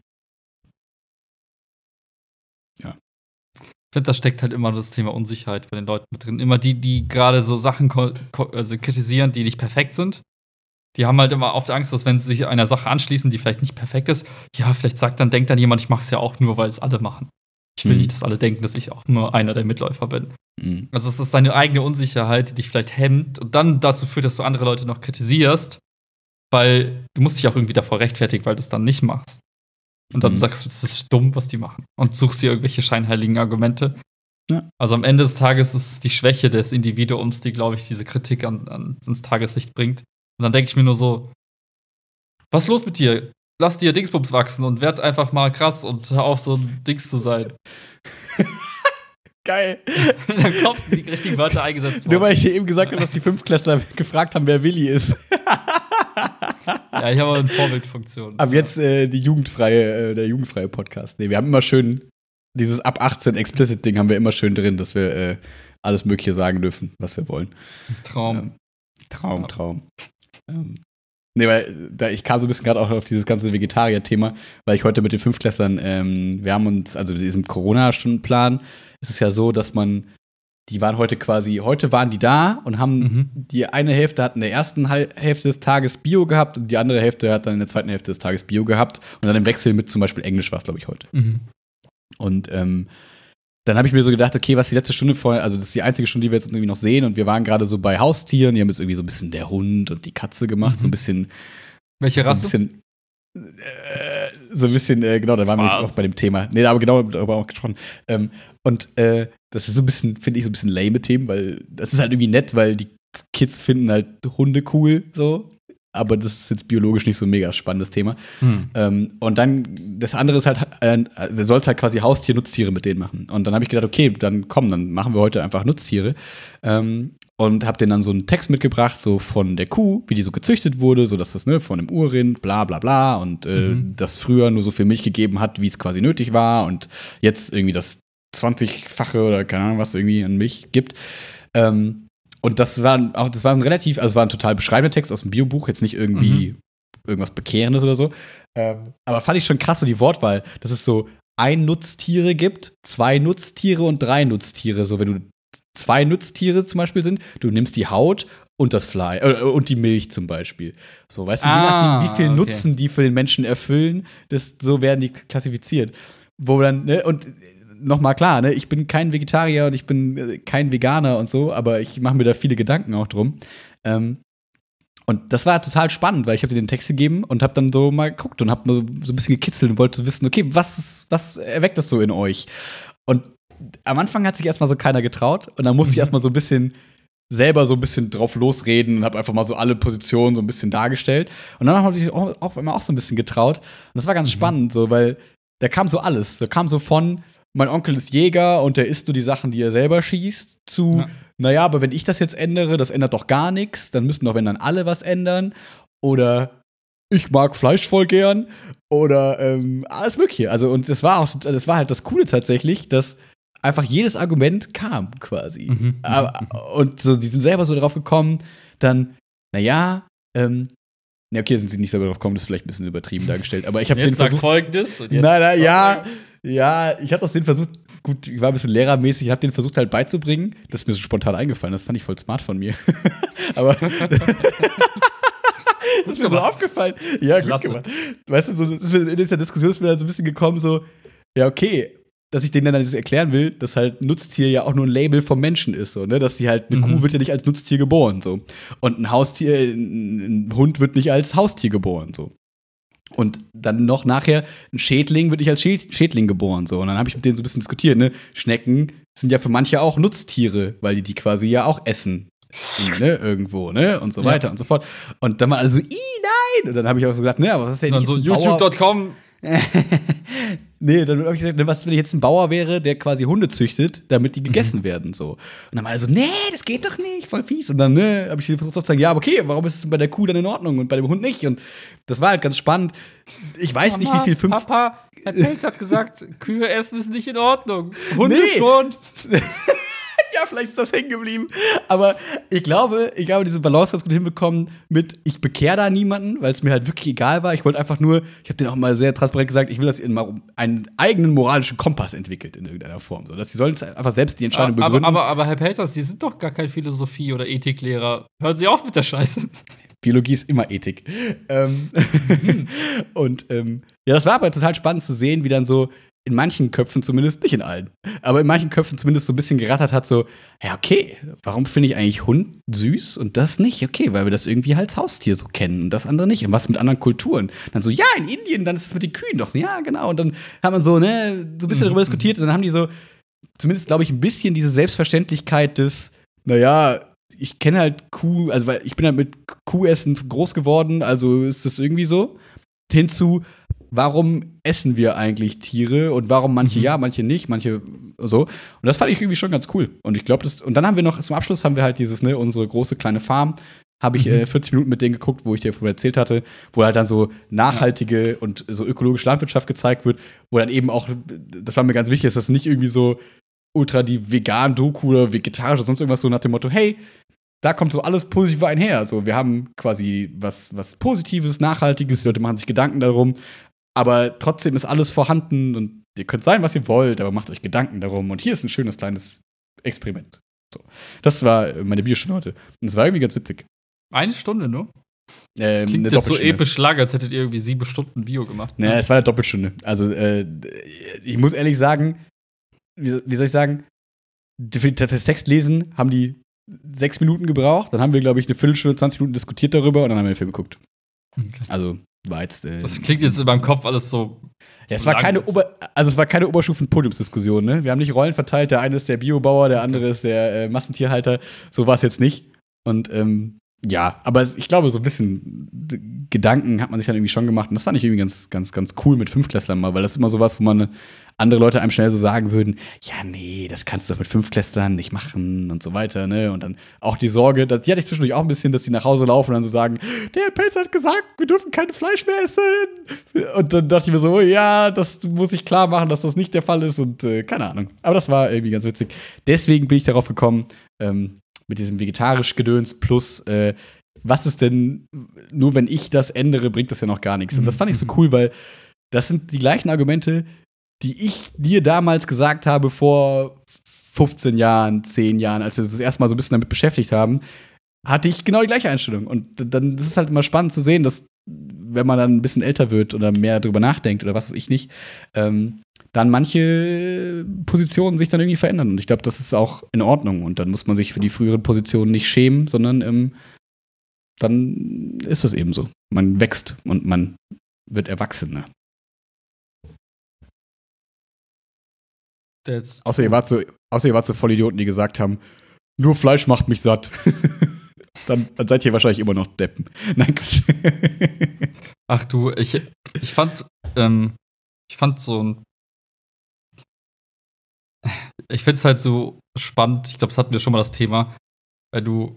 Ja. Ich finde, da steckt halt immer das Thema Unsicherheit bei den Leuten mit drin. Immer die gerade so Sachen also kritisieren, die nicht perfekt sind. Die haben halt immer oft Angst, dass wenn sie sich einer Sache anschließen, die vielleicht nicht perfekt ist, ja, vielleicht denkt dann jemand, ich mache es ja auch nur, weil es alle machen. Ich will nicht, dass alle denken, dass ich auch nur einer der Mitläufer bin. Also es ist deine eigene Unsicherheit, die dich vielleicht hemmt und dann dazu führt, dass du andere Leute noch kritisierst, weil du musst dich auch irgendwie davor rechtfertigen, weil du es dann nicht machst. Und dann sagst du, das ist dumm, was die machen. Und suchst dir irgendwelche scheinheiligen Argumente. Ja. Also am Ende des Tages ist es die Schwäche des Individuums, die, glaube ich, diese Kritik ans Tageslicht bringt. Und dann denke ich mir nur so, was ist los mit dir? Lass dir Dingsbums wachsen und werd einfach mal krass und hör auf, so ein Dings zu sein. Geil. Dann kommen die richtigen Wörter eingesetzt worden. Nur weil ich dir eben gesagt habe, dass die Fünftklässler gefragt haben, wer Willi ist. Ja, ich habe aber eine Vorbildfunktion. Aber jetzt der jugendfreie Podcast. Nee, wir haben immer schön dieses ab 18 Explicit-Ding haben wir immer schön drin, dass wir alles Mögliche sagen dürfen, was wir wollen. Traum. Traum. Nee, weil ich kam so ein bisschen gerade auch auf dieses ganze Vegetarier-Thema, weil ich heute mit den Fünftklässlern, wir haben uns, also in diesem Corona-Stundenplan, ist es ja so, dass die waren heute waren die da und haben die eine Hälfte hat in der ersten Hälfte des Tages Bio gehabt und die andere Hälfte hat dann in der zweiten Hälfte des Tages Bio gehabt und dann im Wechsel mit zum Beispiel Englisch war es, glaube ich, heute. Und dann habe ich mir so gedacht, okay, was die letzte Stunde vorher, also das ist die einzige Stunde, die wir jetzt irgendwie noch sehen und wir waren gerade so bei Haustieren, die haben jetzt irgendwie so ein bisschen der Hund und die Katze gemacht, so ein bisschen. Welche Rasse? So ein bisschen, genau, da waren wir auch bei dem Thema. Nee, aber genau darüber auch gesprochen. Und das ist so ein bisschen, finde ich, so ein bisschen lame Themen, weil das ist halt irgendwie nett, weil die Kids finden halt Hunde cool, so. Aber das ist jetzt biologisch nicht so ein mega spannendes Thema. Und dann, das andere ist halt, du sollst halt quasi Haustier-Nutztiere mit denen machen. Und dann habe ich gedacht, okay, dann machen wir heute einfach Nutztiere. Und habe denen dann so einen Text mitgebracht, so von der Kuh, wie die so gezüchtet wurde, so dass das, von einem Urrind, bla bla bla. Und das früher nur so viel Milch gegeben hat, wie es quasi nötig war. Und jetzt irgendwie das 20-fache oder keine Ahnung, was irgendwie an Milch gibt. Und das war ein total beschreibender Text aus dem Biobuch, jetzt nicht irgendwie irgendwas Bekehrendes oder so. Aber fand ich schon krass, so die Wortwahl, dass es so 1 Nutztiere gibt, 2 Nutztiere und 3 Nutztiere. So, wenn du 2 Nutztiere zum Beispiel sind, du nimmst die Haut und das Fleisch und die Milch zum Beispiel. So, weißt du, je nachdem, wie viel Nutzen die für den Menschen erfüllen, so werden die klassifiziert. Wo dann, und nochmal klar, ich bin kein Vegetarier und ich bin kein Veganer und so, aber ich mache mir da viele Gedanken auch drum. Und das war total spannend, weil ich habe dir den Text gegeben und habe dann so mal geguckt und habe so ein bisschen gekitzelt und wollte wissen, okay, was erweckt das so in euch? Und am Anfang hat sich erstmal so keiner getraut und dann musste ich erstmal so ein bisschen selber so ein bisschen drauf losreden und habe einfach mal so alle Positionen so ein bisschen dargestellt. Und dann habe ich auch immer auch so ein bisschen getraut. Und das war ganz spannend, so, weil da kam so alles. Da kam so von, mein Onkel ist Jäger und der isst nur die Sachen, die er selber schießt, zu, naja, aber wenn ich das jetzt ändere, das ändert doch gar nichts, dann müssten doch, wenn dann alle was ändern. Oder ich mag Fleisch voll gern. Oder alles Mögliche. Also, und das war halt das Coole tatsächlich, dass einfach jedes Argument kam quasi. Und so, die sind selber so drauf gekommen, dann, naja, okay, sind sie nicht selber drauf gekommen, das ist vielleicht ein bisschen übertrieben dargestellt, aber ich habe den versucht. Folgendes. Und jetzt ja, ich habe das den versucht, gut, ich war ein bisschen lehrermäßig, ich habe den versucht halt beizubringen, das ist mir so spontan eingefallen, das fand ich voll smart von mir. Aber das ist mir so aufgefallen. Ja, gut gemacht. Weißt du, so, in dieser Diskussion ist mir dann so ein bisschen gekommen, so, ja, okay, dass ich denen dann so erklären will, dass halt Nutztier ja auch nur ein Label vom Menschen ist, so, ne? Dass sie halt, eine Kuh wird ja nicht als Nutztier geboren, so. Und ein Haustier, ein Hund wird nicht als Haustier geboren, so. Und dann noch nachher, ein Schädling wird nicht als Schädling geboren, so. Und dann habe ich mit denen so ein bisschen diskutiert, ne? Schnecken sind ja für manche auch Nutztiere, weil die quasi ja auch essen. Ne, irgendwo, ne? Und so weiter und so fort. Und dann mal also, nein! Und dann habe ich auch so gesagt, ne, aber was ist, wenn ich so youtube.com Nee, dann habe ich gesagt, was, wenn ich jetzt ein Bauer wäre, der quasi Hunde züchtet, damit die gegessen werden, so. Und dann mal so, nee, das geht doch nicht, voll fies. Und dann, ne, habe ich versucht zu sagen, ja, aber okay, warum ist es bei der Kuh dann in Ordnung und bei dem Hund nicht? Und das war halt ganz spannend. Ich weiß nicht, wie viel Papa, Herr Pelz hat gesagt, Kühe essen ist nicht in Ordnung. Hunde schon. Ja, vielleicht ist das hängen geblieben. Aber ich glaube, diese Balance ganz gut hinbekommen mit, ich bekehre da niemanden, weil es mir halt wirklich egal war. Ich wollte einfach nur, ich habe denen auch mal sehr transparent gesagt, ich will, dass ihr mal einen eigenen moralischen Kompass entwickelt in irgendeiner Form. So, dass sie sollen einfach selbst die Entscheidung begründen. Aber Herr Pelzers, Sie sind doch gar kein Philosophie- oder Ethiklehrer. Hören Sie auf mit der Scheiße. Biologie ist immer Ethik. Und ja, das war aber total spannend zu sehen, wie dann so in manchen Köpfen zumindest, nicht in allen, aber in manchen Köpfen zumindest so ein bisschen gerattert hat, so, ja, okay, warum finde ich eigentlich Hund süß und das nicht? Okay, weil wir das irgendwie als Haustier so kennen und das andere nicht. Und was mit anderen Kulturen? Dann so, ja, in Indien, dann ist es mit den Kühen doch. Ja, genau. Und dann hat man so, ne, so ein bisschen darüber diskutiert und dann haben die so, zumindest, glaube ich, ein bisschen diese Selbstverständlichkeit des, naja, ich kenne halt Kuh, also weil ich bin halt mit Kuhessen groß geworden, also ist das irgendwie so. Hinzu, warum essen wir eigentlich Tiere und warum manche ja, manche nicht, manche so. Und das fand ich irgendwie schon ganz cool. Und ich glaube, und dann haben wir noch, zum Abschluss haben wir halt dieses, ne, unsere große kleine Farm, habe ich 40 Minuten mit denen geguckt, wo ich dir vorher erzählt hatte, wo halt dann so nachhaltige und so ökologische Landwirtschaft gezeigt wird, wo dann eben auch, das war mir ganz wichtig, dass das nicht irgendwie so ultra die Vegan-Doku oder vegetarisch oder sonst irgendwas so nach dem Motto, hey, da kommt so alles Positive einher. Also wir haben quasi was Positives, Nachhaltiges, die Leute machen sich Gedanken darum, aber trotzdem ist alles vorhanden und ihr könnt sein, was ihr wollt, aber macht euch Gedanken darum. Und hier ist ein schönes kleines Experiment. So. Das war meine Biostunde heute. Und es war irgendwie ganz witzig. 1 Stunde, ne? Das klingt jetzt so episch lang, als hättet ihr irgendwie 7 Stunden Bio gemacht. Ne, es war eine Doppelstunde. Also, ich muss ehrlich sagen, wie soll ich sagen, für das Textlesen haben die 6 Minuten gebraucht. Dann haben wir, glaube ich, eine Viertelstunde, 20 Minuten diskutiert darüber und dann haben wir den Film geguckt. Okay. Also, war jetzt. Das klingt jetzt in meinem Kopf alles so. Ja, es war keine Oberstufen-Podiumsdiskussion, ne? Wir haben nicht Rollen verteilt, der eine ist der Biobauer, der andere ist der Massentierhalter. So war es jetzt nicht. Und ja, aber ich glaube, so ein bisschen Gedanken hat man sich dann irgendwie schon gemacht. Und das fand ich irgendwie ganz cool mit Fünftklässlern mal, weil das ist immer sowas, wo man andere Leute einem schnell so sagen würden, ja, nee, das kannst du doch mit Fünftklässlern nicht machen und so weiter, ne? Und dann auch die Sorge, die hatte ich zwischendurch auch ein bisschen, dass die nach Hause laufen und dann so sagen, der Pelz hat gesagt, wir dürfen kein Fleisch mehr essen. Und dann dachte ich mir so, oh, ja, das muss ich klar machen, dass das nicht der Fall ist und keine Ahnung. Aber das war irgendwie ganz witzig. Deswegen bin ich darauf gekommen, mit diesem vegetarisch Gedöns plus, was ist denn, nur wenn ich das ändere, bringt das ja noch gar nichts. Und das fand ich so cool, weil das sind die gleichen Argumente, die ich dir damals gesagt habe vor 15 Jahren, 10 Jahren, als wir uns das erste Mal so ein bisschen damit beschäftigt haben, hatte ich genau die gleiche Einstellung. Und dann das ist halt immer spannend zu sehen, dass, wenn man dann ein bisschen älter wird oder mehr drüber nachdenkt oder was weiß ich nicht, dann manche Positionen sich dann irgendwie verändern. Und ich glaube, das ist auch in Ordnung. Und dann muss man sich für die früheren Positionen nicht schämen, sondern dann ist es eben so. Man wächst und man wird erwachsener. Außer ihr wart so Vollidioten, die gesagt haben, nur Fleisch macht mich satt. dann seid ihr wahrscheinlich immer noch Deppen. Nein, Quatsch. Ach du, ich fand so ein. Ich find's halt so spannend. Ich glaube, das hatten wir schon mal das Thema. Weil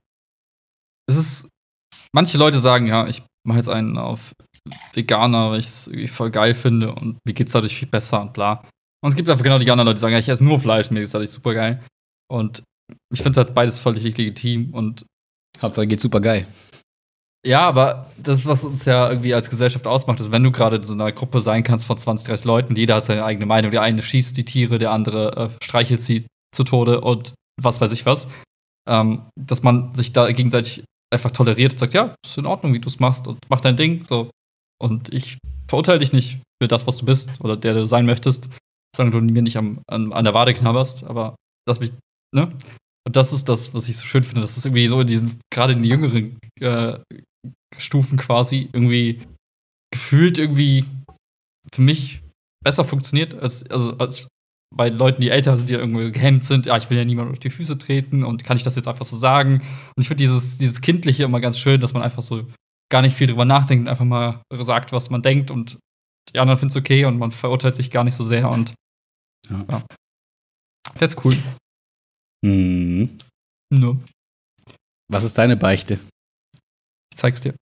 manche Leute sagen, ja, ich mache jetzt einen auf Veganer, weil ich es irgendwie voll geil finde und mir geht's dadurch viel besser und bla. Und es gibt einfach genau die anderen Leute, die sagen, ja, ich esse nur Fleisch, mir geht's dadurch super geil. Und ich finde halt beides völlig legitim und Hauptsache geht super geil. ja, aber das, was uns ja irgendwie als Gesellschaft ausmacht, ist, wenn du gerade in so einer Gruppe sein kannst von 20, 30 Leuten, jeder hat seine eigene Meinung, der eine schießt die Tiere, der andere streichelt sie zu Tode und was weiß ich was, dass man sich da gegenseitig einfach toleriert und sagt, ja, ist in Ordnung, wie du es machst und mach dein Ding, so. Und ich verurteile dich nicht für das, was du bist oder der du sein möchtest, solange du mir nicht an der Wade knabberst, aber lass mich, ne? Und das ist das, was ich so schön finde. Das ist irgendwie so in diesen, gerade in den jüngeren Stufen quasi, irgendwie gefühlt irgendwie für mich besser funktioniert, als bei Leuten, die älter sind, die irgendwie gehemmt sind. Ja, ich will ja niemandem auf die Füße treten und kann ich das jetzt einfach so sagen? Und ich finde dieses Kindliche immer ganz schön, dass man einfach so gar nicht viel drüber nachdenkt und einfach mal sagt, was man denkt und die anderen finden es okay und man verurteilt sich gar nicht so sehr und ja. Jetzt cool. Mhm. No. Was ist deine Beichte? Ich zeig's dir.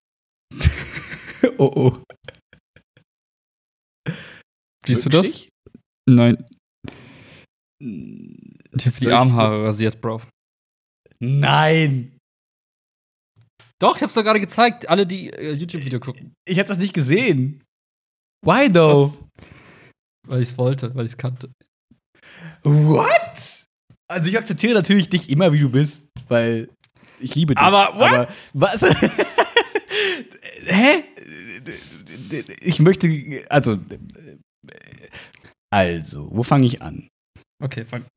Oh. Siehst du das? Nein. Ich hab die Armhaare rasiert, Bro. Nein! Doch, ich hab's doch gerade gezeigt. Alle, die YouTube-Video gucken. Ich hab das nicht gesehen. Why though? Weil ich's wollte, weil ich's kannte. What? Also ich akzeptiere natürlich dich immer, wie du bist, weil ich liebe dich. Aber what? Aber was? Hä? Ich möchte, also, wo fange ich an? Okay, fang.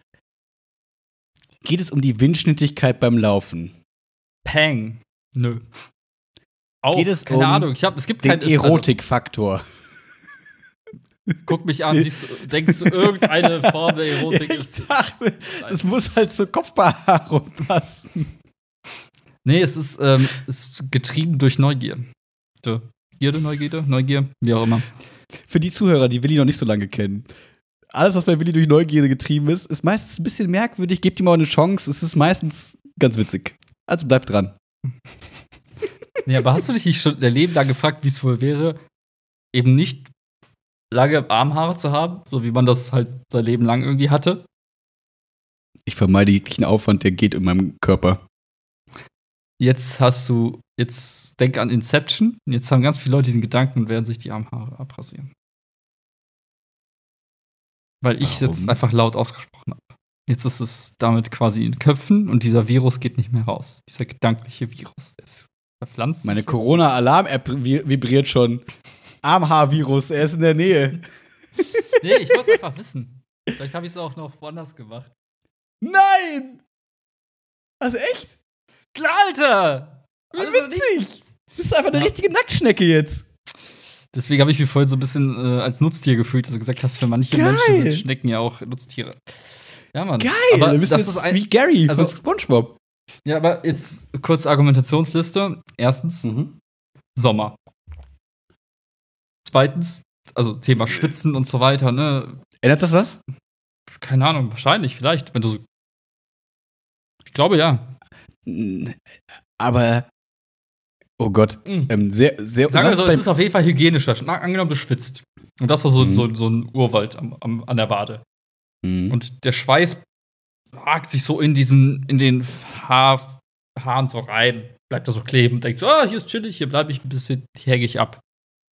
Geht es um die Windschnittigkeit beim Laufen? Peng. Nö. Auch, geht es keine Ahnung. Es gibt keinen Erotikfaktor. Guck mich an, denkst du, irgendeine Form der Erotik ist. Ich dachte, es muss halt zur Kopfbehaarung passen. Nee, es ist getrieben durch Neugier. Neugier, wie auch immer. Für die Zuhörer, die Willi noch nicht so lange kennen. Alles, was bei Willi durch Neugierde getrieben ist meistens ein bisschen merkwürdig. Gebt ihm mal eine Chance. Es ist meistens ganz witzig. Also bleibt dran. Ja, aber hast du dich schon dein Leben lang gefragt, wie es wohl wäre, eben nicht lange Armhaare zu haben, so wie man das halt sein Leben lang irgendwie hatte? Ich vermeide jeglichen Aufwand, der geht in meinem Körper. Jetzt denk an Inception. Und jetzt haben ganz viele Leute diesen Gedanken und werden sich die Armhaare abrasieren. Weil ich jetzt einfach laut ausgesprochen habe. Jetzt ist es damit quasi in Köpfen und dieser Virus geht nicht mehr raus. Dieser gedankliche Virus, der ist verpflanzt. Meine Corona-Alarm-App vibriert schon. Armhaar-Virus, er ist in der Nähe. Nee, ich wollte es einfach wissen. Vielleicht habe ich es auch noch woanders gemacht. Nein! Was, echt? Klar, Alter! Wie witzig! Du bist einfach eine richtige Nacktschnecke jetzt. Deswegen habe ich mich vorhin so ein bisschen als Nutztier gefühlt, dass du gesagt hast, für manche Menschen sind Schnecken ja auch Nutztiere. Ja, Mann. Geil! Aber du bist das jetzt ist wie Gary also, von SpongeBob. Ja, aber jetzt kurz Argumentationsliste. Erstens, Sommer. Zweitens, also Thema Schwitzen und so weiter, ne? Ändert das was? Keine Ahnung, wahrscheinlich, vielleicht, wenn du so. Ich glaube, ja. Aber, oh Gott, sehr, sehr. Sagen wir so, es ist auf jeden Fall hygienischer. Angenommen, du schwitzt. Und das war so ein Urwald an der Wade. Und der Schweiß hakt sich so in den Haaren so rein, bleibt da so kleben, denkst so, hier ist chillig, hier bleibe ich ein bisschen, hier hänge ich ab.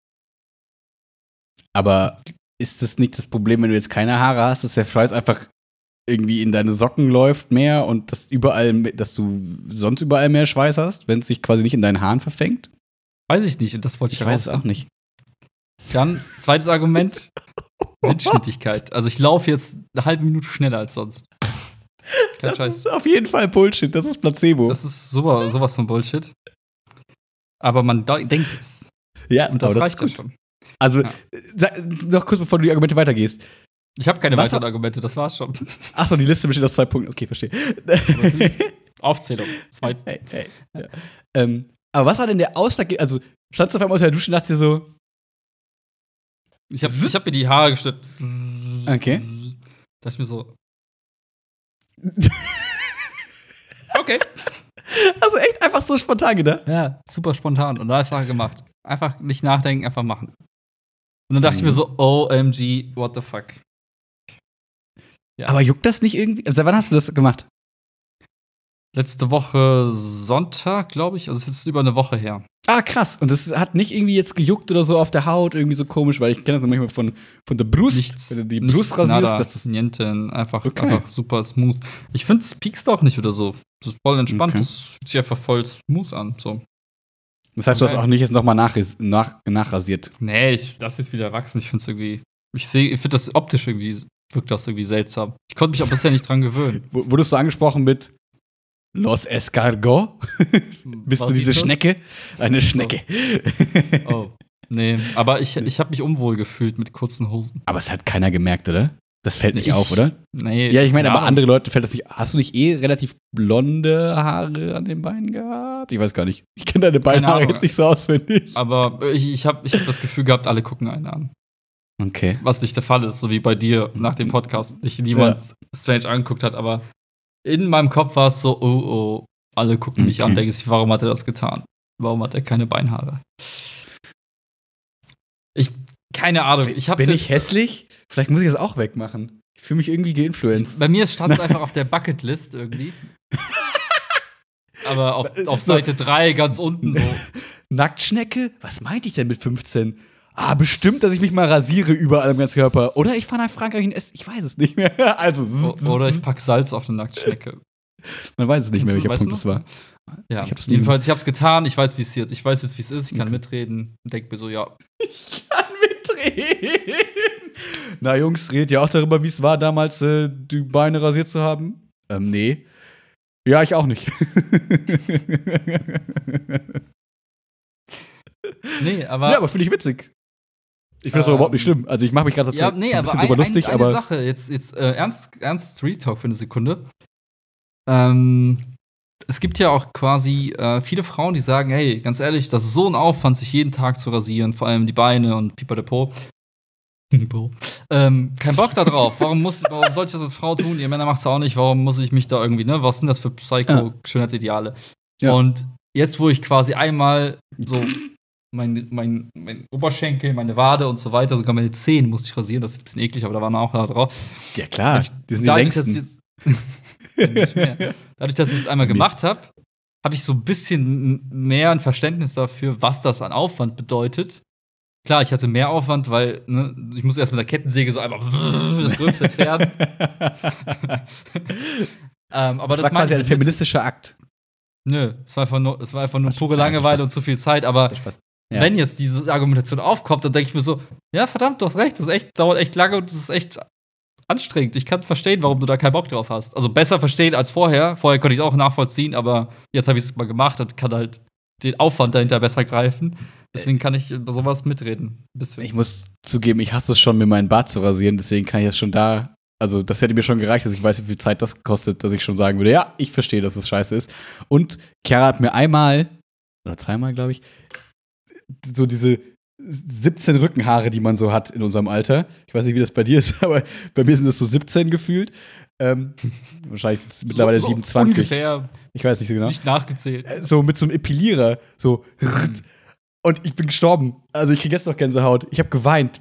Aber ist das nicht das Problem, wenn du jetzt keine Haare hast, dass der Schweiß einfach irgendwie in deine Socken läuft mehr und dass du sonst überall mehr Schweiß hast, wenn es sich quasi nicht in deinen Haaren verfängt? Weiß ich nicht, und das wollte ich weiß es auch nicht. Dann, zweites Argument, Windschnittigkeit. Also ich laufe jetzt eine halbe Minute schneller als sonst. Kein Scheiß. Ist auf jeden Fall Bullshit, das ist Placebo. Das ist sowas von Bullshit. Aber man denkt es. Ja, und das reicht ja schon. Also, noch kurz bevor du die Argumente weitergehst. Ich habe keine Was weiteren Argumente, das war's schon. Achso, die Liste besteht aus 2 Punkten. Okay, verstehe. Aufzählung. Hey. Ja. Aber was war denn der Ausschlag? Also, standst du auf einmal unter der Dusche und dachtest dir so. Ich hab mir die Haare geschnitten. Okay. Da ich mir so. Okay. Also echt einfach so spontan gedacht. Ja, super spontan. Und da ist Sache gemacht. Einfach nicht nachdenken, einfach machen. Und dann dachte ich mir so, OMG, what the fuck. Ja. Aber juckt das nicht irgendwie? Also, wann hast du das gemacht? Letzte Woche Sonntag, glaube ich. Also es ist jetzt über eine Woche her. Ah, krass. Und das hat nicht irgendwie jetzt gejuckt oder so auf der Haut, irgendwie so komisch, weil ich kenne das manchmal von der Brust. Wenn du die Brust rasierst, nada, das ist niente, einfach super smooth. Ich finde, es piekst auch nicht oder so. Das ist voll entspannt, Okay. das fühlt sich einfach voll smooth an. So. Das heißt, du hast auch nicht jetzt nochmal nachrasiert. Nee, ich lasse jetzt wieder wachsen. Ich finde es irgendwie. Ich finde das optisch irgendwie, wirkt das irgendwie seltsam. Ich konnte mich auch bisher nicht dran gewöhnen. Wurdest du angesprochen mit Los Escargot? Bist Was du diese ist das? Schnecke? Eine Schnecke. Oh. Nee, aber ich habe mich unwohl gefühlt mit kurzen Hosen. Aber es hat keiner gemerkt, oder? Das fällt nicht auf, oder? Nee. Ja, ich meine, keine aber Ahnung. andere Leute fällt das nicht. Hast du nicht relativ blonde Haare an den Beinen gehabt? Ich weiß gar nicht. Ich kenne deine Beinhaare Ahnung. jetzt nicht so auswendig. Aber ich hab das Gefühl gehabt, alle gucken einen an. Okay. Was nicht der Fall ist, so wie bei dir nach dem Podcast. Dich niemand strange angeguckt hat, aber in meinem Kopf war es so, oh, alle gucken mich an, denken sich, warum hat er das getan? Warum hat er keine Beinhaare? Keine Ahnung. Bin ich hässlich? Vielleicht muss ich das auch wegmachen. Ich fühle mich irgendwie geinfluenced. Bei mir stand es einfach auf der Bucketlist irgendwie. Aber auf Seite 3 ganz unten so. Nacktschnecke? Was meinte ich denn mit 15? Ah, bestimmt, dass ich mich mal rasiere überall am ganzen Körper. Oder ich fahre nach Frankreich und esse. Ich weiß es nicht mehr. Also, Oder ich pack Salz auf eine Nacktschnecke. man weiß es nicht mehr, welcher Weißt du Punkt noch? das war. Ja, Ich hab's jedenfalls, ich hab's getan, ich weiß, wie es jetzt. Ich weiß jetzt, wie es ist, ich kann mitreden und denk mir so, ja. Ich kann mitreden. Na, Jungs, redet ja auch darüber, wie es war, damals die Beine rasiert zu haben? Nee. Ja, ich auch nicht. Nee, aber. Ja, aber finde ich witzig. Ich finde das aber überhaupt nicht schlimm. Also, ich mache mich gerade Ja, ein nee, bisschen aber drüber lustig, eine aber. Sache, jetzt ernst Street Talk für eine Sekunde. Es gibt ja auch quasi viele Frauen, die sagen, hey, ganz ehrlich, das ist so ein Aufwand, sich jeden Tag zu rasieren, vor allem die Beine und pipadepo. Kein Bock da drauf. Warum soll ich das als Frau tun? Ihr Männer macht's auch nicht. Warum muss ich mich da irgendwie, ne? Was sind das für Psycho-Schönheitsideale? Ja. Und jetzt, wo ich quasi einmal so mein Oberschenkel, meine Wade und so weiter, sogar meine Zehen musste ich rasieren, das ist jetzt ein bisschen eklig, aber da waren auch da drauf. Ja, klar. Die sind die Dadurch, längsten. nicht mehr. Dadurch, dass ich es einmal gemacht habe, habe ich so ein bisschen mehr ein Verständnis dafür, was das an Aufwand bedeutet. Klar, ich hatte mehr Aufwand, weil ich musste erst mit der Kettensäge so einmal das Gröbste entfernen. Aber das war quasi ein feministischer Akt. Nö, es war einfach nur pure Langeweile und zu viel Zeit. Aber wenn jetzt diese Argumentation aufkommt, dann denke ich mir so, ja, verdammt, du hast recht, das dauert echt lange und das ist echt anstrengend. Ich kann verstehen, warum du da keinen Bock drauf hast. Also besser verstehen als vorher. Vorher konnte ich es auch nachvollziehen, aber jetzt habe ich es mal gemacht und kann halt den Aufwand dahinter besser greifen. Deswegen kann ich über sowas mitreden. Ein bisschen. Ich muss zugeben, ich hasse es schon, mir meinen Bart zu rasieren, deswegen kann ich das schon da. Also, das hätte mir schon gereicht, dass ich weiß, wie viel Zeit das kostet, dass ich schon sagen würde, ja, ich verstehe, dass es scheiße ist. Und Chiara hat mir einmal, oder zweimal, glaube ich, so diese 17 Rückenhaare, die man so hat in unserem Alter. Ich weiß nicht, wie das bei dir ist, aber bei mir sind es so 17 gefühlt. Wahrscheinlich sind es mittlerweile 27. Ungefähr. Ich weiß nicht so genau. Nicht nachgezählt. So mit so einem Epilierer. So. Und ich bin gestorben. Also ich kriege jetzt noch Gänsehaut. Ich habe geweint.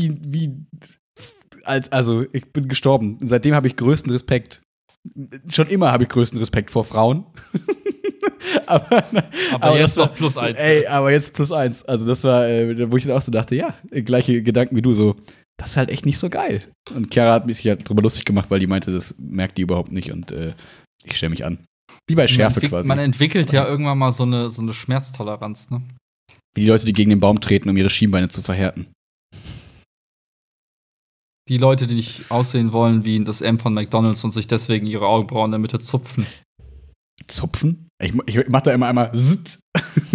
Also ich bin gestorben. Und seitdem habe ich größten Respekt. Schon immer habe ich größten Respekt vor Frauen. aber jetzt noch +1. Ey, aber jetzt +1. Also das war, wo ich dann auch so dachte, ja, gleiche Gedanken wie du so. Das ist halt echt nicht so geil. Und Chiara hat mich halt drüber lustig gemacht, weil die meinte, das merkt die überhaupt nicht. Und ich stelle mich an. Wie bei Schärfe quasi. Man entwickelt ja irgendwann mal so eine Schmerztoleranz, ne? Wie die Leute, die gegen den Baum treten, um ihre Schienbeine zu verhärten. Die Leute, die nicht aussehen wollen wie das M von McDonald's und sich deswegen ihre Augenbrauen in der Mitte zupfen. Zupfen? Ich mach da immer einmal Zzz.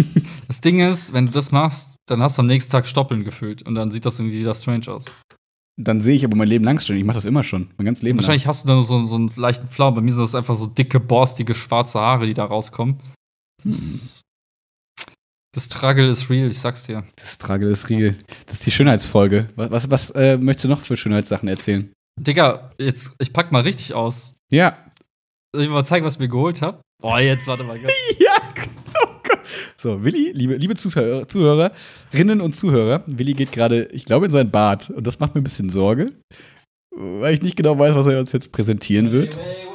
Das Ding ist, wenn du das machst, dann hast du am nächsten Tag Stoppeln gefühlt und dann sieht das irgendwie wieder strange aus. dann sehe ich aber mein Leben lang schon. Ich mache das immer schon, mein ganzes Leben Wahrscheinlich hast du dann so einen leichten Flaum. Bei mir sind das einfach so dicke, borstige, schwarze Haare, die da rauskommen. Das Struggle ist real, ich sag's dir. Das Struggle ist real. Das ist die Schönheitsfolge. Was möchtest du noch für Schönheitssachen erzählen? Digga, jetzt, ich pack mal richtig aus. Ja. Soll ich mal zeigen, was ich mir geholt habe? Oh, jetzt, warte mal. Ja, so, Willi, liebe Zuhörerinnen und Zuhörer, Willi geht gerade, ich glaube, in sein Bad. Und das macht mir ein bisschen Sorge, weil ich nicht genau weiß, was er uns jetzt präsentieren wird.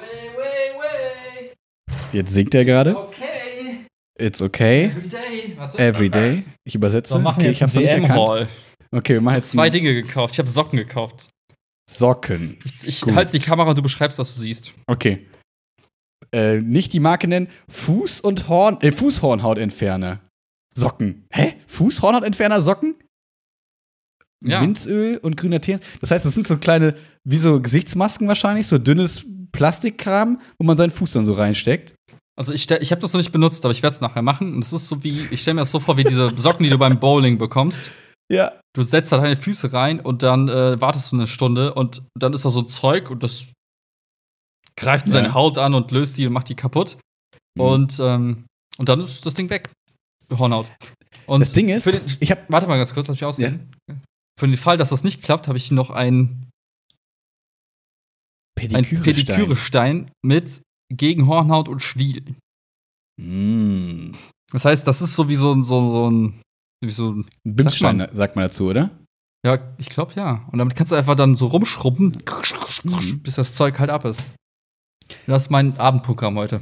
Jetzt singt er gerade. It's okay. Every day. Ich übersetze. So, machen wir ich hab's noch nicht erkannt. Okay, wir machen jetzt 2 Dinge gekauft. Ich habe Socken gekauft. Socken. Ich halte die Kamera und du beschreibst, was du siehst. Okay. Nicht die Marke nennen. Fußhornhautentferner. Socken. Hä? Fußhornhautentferner Socken? Ja. Minzöl und grüner Tee. Das heißt, das sind so kleine, wie so Gesichtsmasken wahrscheinlich, so dünnes Plastikkram, wo man seinen Fuß dann so reinsteckt. Also ich habe das noch nicht benutzt, aber ich werde es nachher machen. Und es ist so wie, ich stelle mir das so vor, wie diese Socken, die du beim Bowling bekommst. Ja. Du setzt da deine Füße rein und dann wartest du eine Stunde und dann ist da so Zeug und das greift so deine Haut an und löst die und macht die kaputt. Und dann ist das Ding weg. Hornhaut. Und das Ding ist, warte mal ganz kurz, lass mich ausreden. Ja. Für den Fall, dass das nicht klappt, habe ich noch einen Pedikürestein mit gegen Hornhaut und Schwiel. Das heißt, das ist so wie so ein Bimsstein, sagt man dazu, oder? Ja, ich glaube ja. Und damit kannst du einfach dann so rumschrubben, bis das Zeug halt ab ist. Das ist mein Abendprogramm heute.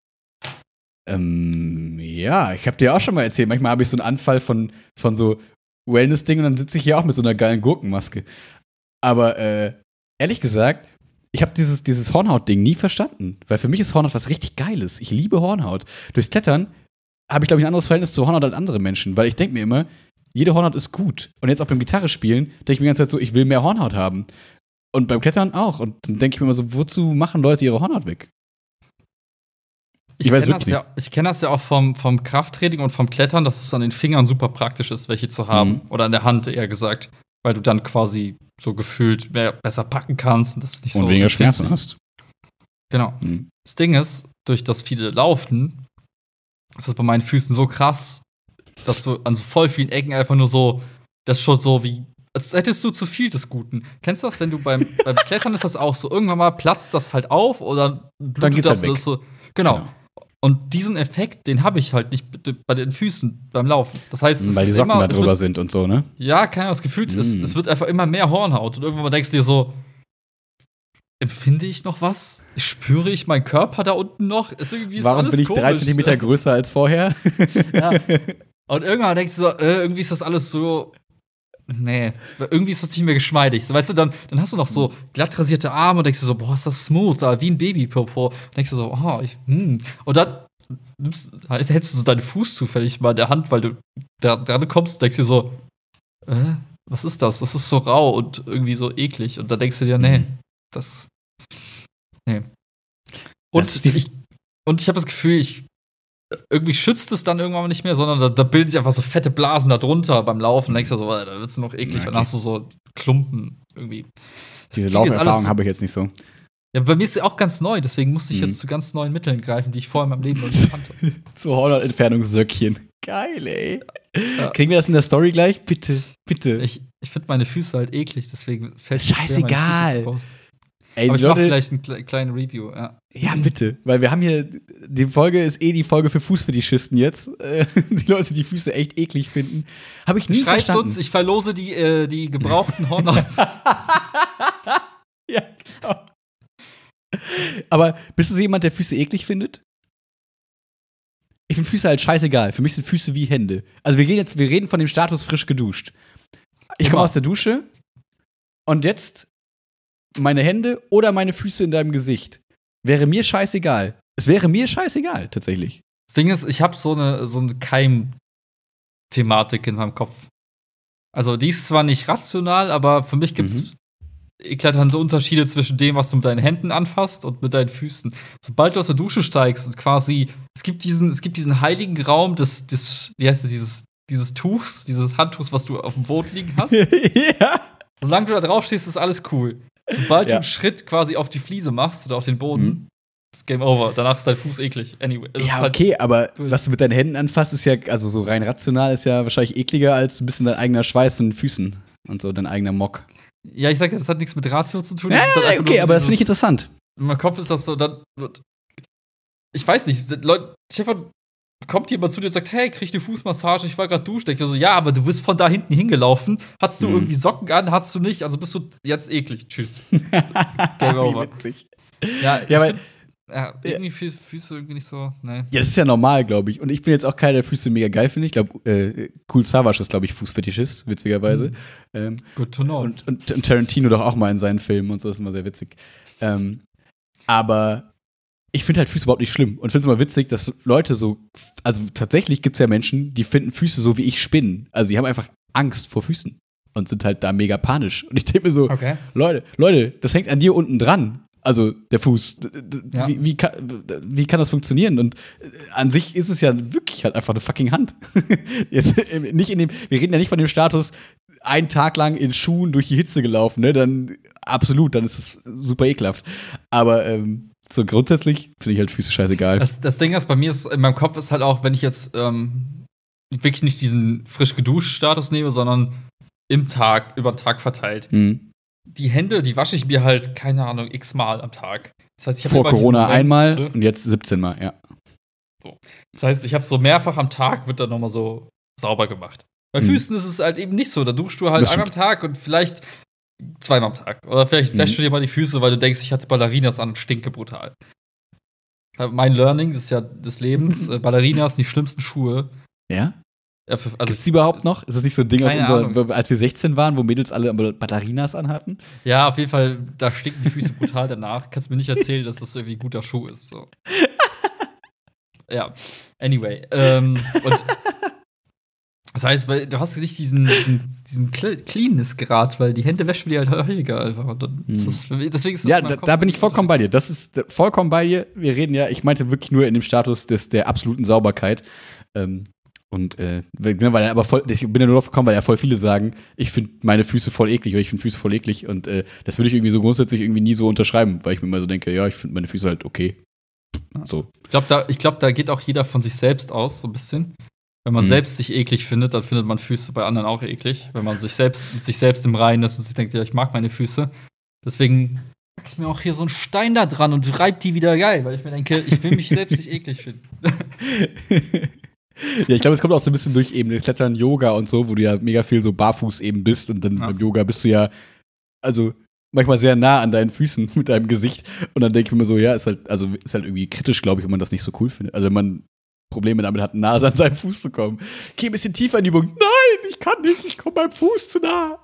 Ja, ich habe dir auch schon mal erzählt, manchmal habe ich so einen Anfall von so Wellness-Ding und dann sitze ich hier auch mit so einer geilen Gurkenmaske. Aber ehrlich gesagt, ich habe dieses Hornhaut-Ding nie verstanden. Weil für mich ist Hornhaut was richtig Geiles. Ich liebe Hornhaut. Durchs Klettern habe ich, glaube ich, ein anderes Verhältnis zu Hornhaut als andere Menschen. Weil ich denke mir immer, jede Hornhaut ist gut. Und jetzt auch beim Gitarre spielen, denke ich mir die ganze Zeit so, ich will mehr Hornhaut haben. Und beim Klettern auch. Und dann denke ich mir immer so, wozu machen Leute ihre Hornhaut weg? Ich kenne das ja auch vom Krafttraining und vom Klettern, dass es an den Fingern super praktisch ist, welche zu haben. Oder an der Hand eher gesagt. Weil du dann quasi so gefühlt besser packen kannst und das nicht so. Und weniger Schmerzen hast. Genau. Das Ding ist, durch das viele Laufen, ist das bei meinen Füßen so krass, dass du an so voll vielen Ecken einfach nur so, das ist schon so wie, als hättest du zu viel des Guten. Kennst du das, wenn du beim Klettern ist das auch so, irgendwann mal platzt das halt auf oder dann geht das weg. So, genau. Und diesen Effekt, den habe ich halt nicht bei den Füßen beim Laufen. Das heißt, weil die Socken da drüber sind und so, ne? Ja, keine Ahnung, das Gefühl, es wird einfach immer mehr Hornhaut. Und irgendwann mal denkst du dir so, empfinde ich noch was? Spüre ich meinen Körper da unten noch? Warum bin ich 3 Zentimeter größer als vorher? Ja. Und irgendwann denkst du so, irgendwie ist das alles so. Nee, irgendwie ist das nicht mehr geschmeidig. So, weißt du, dann hast du noch so glatt rasierte Arme und denkst du so, boah, ist das smooth, wie ein Babypopo. Und denkst du so, Und dann hältst du so deinen Fuß zufällig mal in der Hand, weil du da dran kommst und denkst dir so, was ist das? Das ist so rau und irgendwie so eklig. Und dann denkst du dir, nee. Und ich habe das Gefühl, irgendwie schützt es dann irgendwann nicht mehr, sondern da bilden sich einfach so fette Blasen da drunter beim Laufen. Dann denkst du so, da wird's noch eklig. Okay. Dann hast du so Klumpen irgendwie. Diese Lauferfahrung habe ich jetzt nicht so. Ja, bei mir ist sie auch ganz neu, deswegen musste ich jetzt zu ganz neuen Mitteln greifen, die ich vorher in meinem Leben noch nicht kannte. Zu Hornhautentfernungssöckchen. Geil, ey. Ja. Kriegen wir das in der Story gleich? Bitte, bitte. Ich finde meine Füße halt eklig, deswegen fällt es scheißegal. Meine Füße zu Ey, aber ich mache vielleicht eine kleine Review, ja. Ja, bitte. Weil wir haben hier, die Folge ist die Folge für Fußfetischisten jetzt. Die Leute, die Füße echt eklig finden. Habe ich nie verstanden. Schreibt uns, ich verlose die gebrauchten Hornhauts. Ja, genau. Aber bist du so jemand, der Füße eklig findet? Ich finde Füße halt scheißegal. Für mich sind Füße wie Hände. Also wir reden von dem Status frisch geduscht. Ich komme aus der Dusche und jetzt meine Hände oder meine Füße in deinem Gesicht. Wäre mir scheißegal. Es wäre mir scheißegal, tatsächlich. Das Ding ist, ich habe so eine Keim-Thematik in meinem Kopf. Also, die ist zwar nicht rational, aber für mich gibt es eklatante Unterschiede zwischen dem, was du mit deinen Händen anfasst und mit deinen Füßen. Sobald du aus der Dusche steigst und quasi, es gibt diesen heiligen Raum des wie heißt es, dieses Tuchs, dieses Handtuchs, was du auf dem Boot liegen hast. Ja. Solange du da drauf stehst, ist alles cool. Sobald du Ja. einen Schritt quasi auf die Fliese machst oder auf den Boden, ist Game Over. Danach ist dein Fuß eklig. Anyway. Es ist Ja, halt- okay, aber was du mit deinen Händen anfasst, ist ja, also so rein rational, ist ja wahrscheinlich ekliger als ein bisschen dein eigener Schweiß und Füßen und so, dein eigener Mock. Ja, ich sag ja, das hat nichts mit Ratio zu tun. Ja, Das ist halt einfach okay, nur aber das finde ich dieses- interessant. In meinem Kopf ist das so, dann wird. Ich weiß nicht, Leute, Stefan, kommt jemand zu dir und sagt, hey, krieg ich eine Fußmassage, ich war gerade duschen. Ich so, ja, aber du bist von da hinten hingelaufen. Hattest du irgendwie Socken an, hast du nicht, also bist du jetzt eklig. Tschüss. Game over. Wie witzig. Ja, Ja, weil, ja, irgendwie Füße irgendwie nicht so, ne. ja, das ist ja normal, glaube ich. Und ich bin jetzt auch keiner, der Füße mega geil finde. Ich glaube, Cool Savage ist, glaube ich, Fußfetischist, witzigerweise. Good to know. Und Tarantino doch auch mal in seinen Filmen und so, das ist immer sehr witzig. Aber ich finde halt Füße überhaupt nicht schlimm. Und finde es immer witzig, dass Leute so, also tatsächlich gibt es ja Menschen, die finden Füße so wie ich Spinnen. Also die haben einfach Angst vor Füßen und sind halt da mega panisch. Und ich denke mir so, Okay. Leute, das hängt an dir unten dran. Also der Fuß. Ja. Wie kann das funktionieren? Und an sich ist es ja wirklich halt einfach eine fucking Hand. Jetzt, nicht wir reden ja nicht von dem Status, einen Tag lang in Schuhen durch die Hitze gelaufen, ne? Dann absolut, dann ist es super ekelhaft. Aber so grundsätzlich finde ich halt Füße scheißegal. Das Ding ist, bei mir ist, in meinem Kopf ist halt auch, wenn ich jetzt wirklich nicht diesen frisch geduscht Status nehme, sondern über den Tag verteilt. Die Hände, die wasche ich mir halt, keine Ahnung, x-mal am Tag. Das heißt, ich habe Vor Corona einmal ne? und jetzt 17 Mal, ja. Das heißt, ich habe so mehrfach am Tag, wird dann nochmal so sauber gemacht. Bei Füßen ist es halt eben nicht so. Da duschst du halt Das einmal am Tag und vielleicht zweimal am Tag. Oder vielleicht wäschst du dir mal die Füße, weil du denkst, ich hatte Ballerinas an und stinke brutal. Mein Learning, das ist ja des Lebens, Ballerinas sind die schlimmsten Schuhe. Ja? Also, Gibt's die überhaupt noch? Ist das nicht so ein Ding, Keine als wir 16 waren, wo Mädels alle Batterinas anhatten? Ja, auf jeden Fall, da stinken die Füße brutal danach. Kannst mir nicht erzählen, dass das irgendwie ein guter Schuh ist. So. Ja, anyway. Und das heißt, du hast nicht diesen Cleanness-Grad, weil die Hände wäschen dir halt häufiger einfach. Und dann ist das deswegen ist das Ja, in meinem Kopf da bin ich vollkommen bei dir. Das ist vollkommen bei dir. Wir reden ja, ich meinte wirklich nur in dem Status der absoluten Sauberkeit. Ich bin ja nur drauf gekommen, weil ja voll viele sagen, ich finde meine Füße voll eklig oder ich finde Füße voll eklig. Und das würde ich irgendwie so grundsätzlich irgendwie nie so unterschreiben, weil ich mir immer so denke, ja, ich finde meine Füße halt okay. So. Ich glaube, da geht auch jeder von sich selbst aus, so ein bisschen. Wenn man selbst sich eklig findet, dann findet man Füße bei anderen auch eklig. Wenn man mit sich selbst im Reinen ist und sich denkt, ja, ich mag meine Füße. Deswegen pack ich mir auch hier so einen Stein da dran und reib die wieder geil, weil ich mir denke, ich will mich selbst nicht eklig finden. Ja, ich glaube, es kommt auch so ein bisschen durch eben das Klettern, Yoga und so, wo du ja mega viel so barfuß eben bist und dann beim Yoga bist du ja, also manchmal sehr nah an deinen Füßen mit deinem Gesicht und dann denke ich mir so, ja, ist halt irgendwie kritisch, glaube ich, wenn man das nicht so cool findet. Also wenn man Probleme damit hat, nah an seinen Fuß zu kommen. Geh ein bisschen tiefer in die Übung. Nein, ich kann nicht, ich komme meinem Fuß zu nah.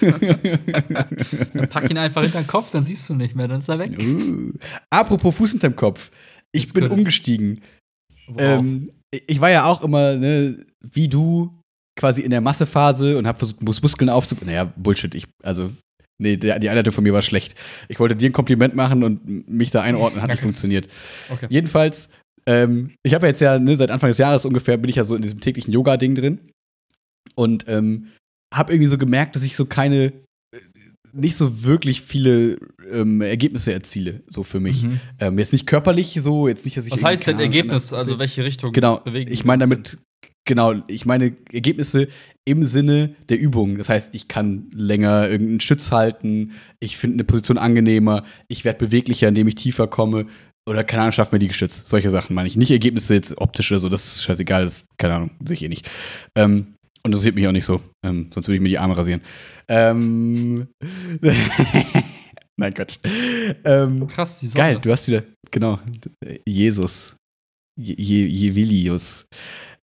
Dann pack ihn einfach hinter den Kopf, dann siehst du nicht mehr, dann ist er weg. Apropos Fuß hinterm Kopf. Ich bin umgestiegen. Ich war ja auch immer, ne, wie du, quasi in der Massephase und hab versucht, Muskeln aufzubauen. Naja, Bullshit. Die Einleitung von mir war schlecht. Ich wollte dir ein Kompliment machen und mich da einordnen, hat nicht funktioniert. Okay. Jedenfalls, ich habe ja jetzt ja, ne, seit Anfang des Jahres ungefähr, bin ich ja so in diesem täglichen Yoga-Ding drin. Und habe irgendwie so gemerkt, dass ich so nicht so wirklich viele Ergebnisse erziele, so für mich. Jetzt nicht körperlich so, jetzt nicht, dass ich. Was heißt denn Ergebnis? Also welche Richtung bewegen? Ich meine damit, ich meine Ergebnisse im Sinne der Übung. Das heißt, ich kann länger irgendeinen Stütz halten, ich finde eine Position angenehmer, ich werde beweglicher, indem ich tiefer komme. Oder, keine Ahnung, schafft mir die gestützt. Solche Sachen meine ich. Nicht Ergebnisse jetzt optisch oder so, das ist scheißegal, das, keine Ahnung, sehe ich eh nicht. Und das interessiert mich auch nicht so. Sonst würde ich mir die Arme rasieren. Nein, Quatsch. Krass, die Sonne. Geil, du hast wieder, genau, Jesus. Jevilius.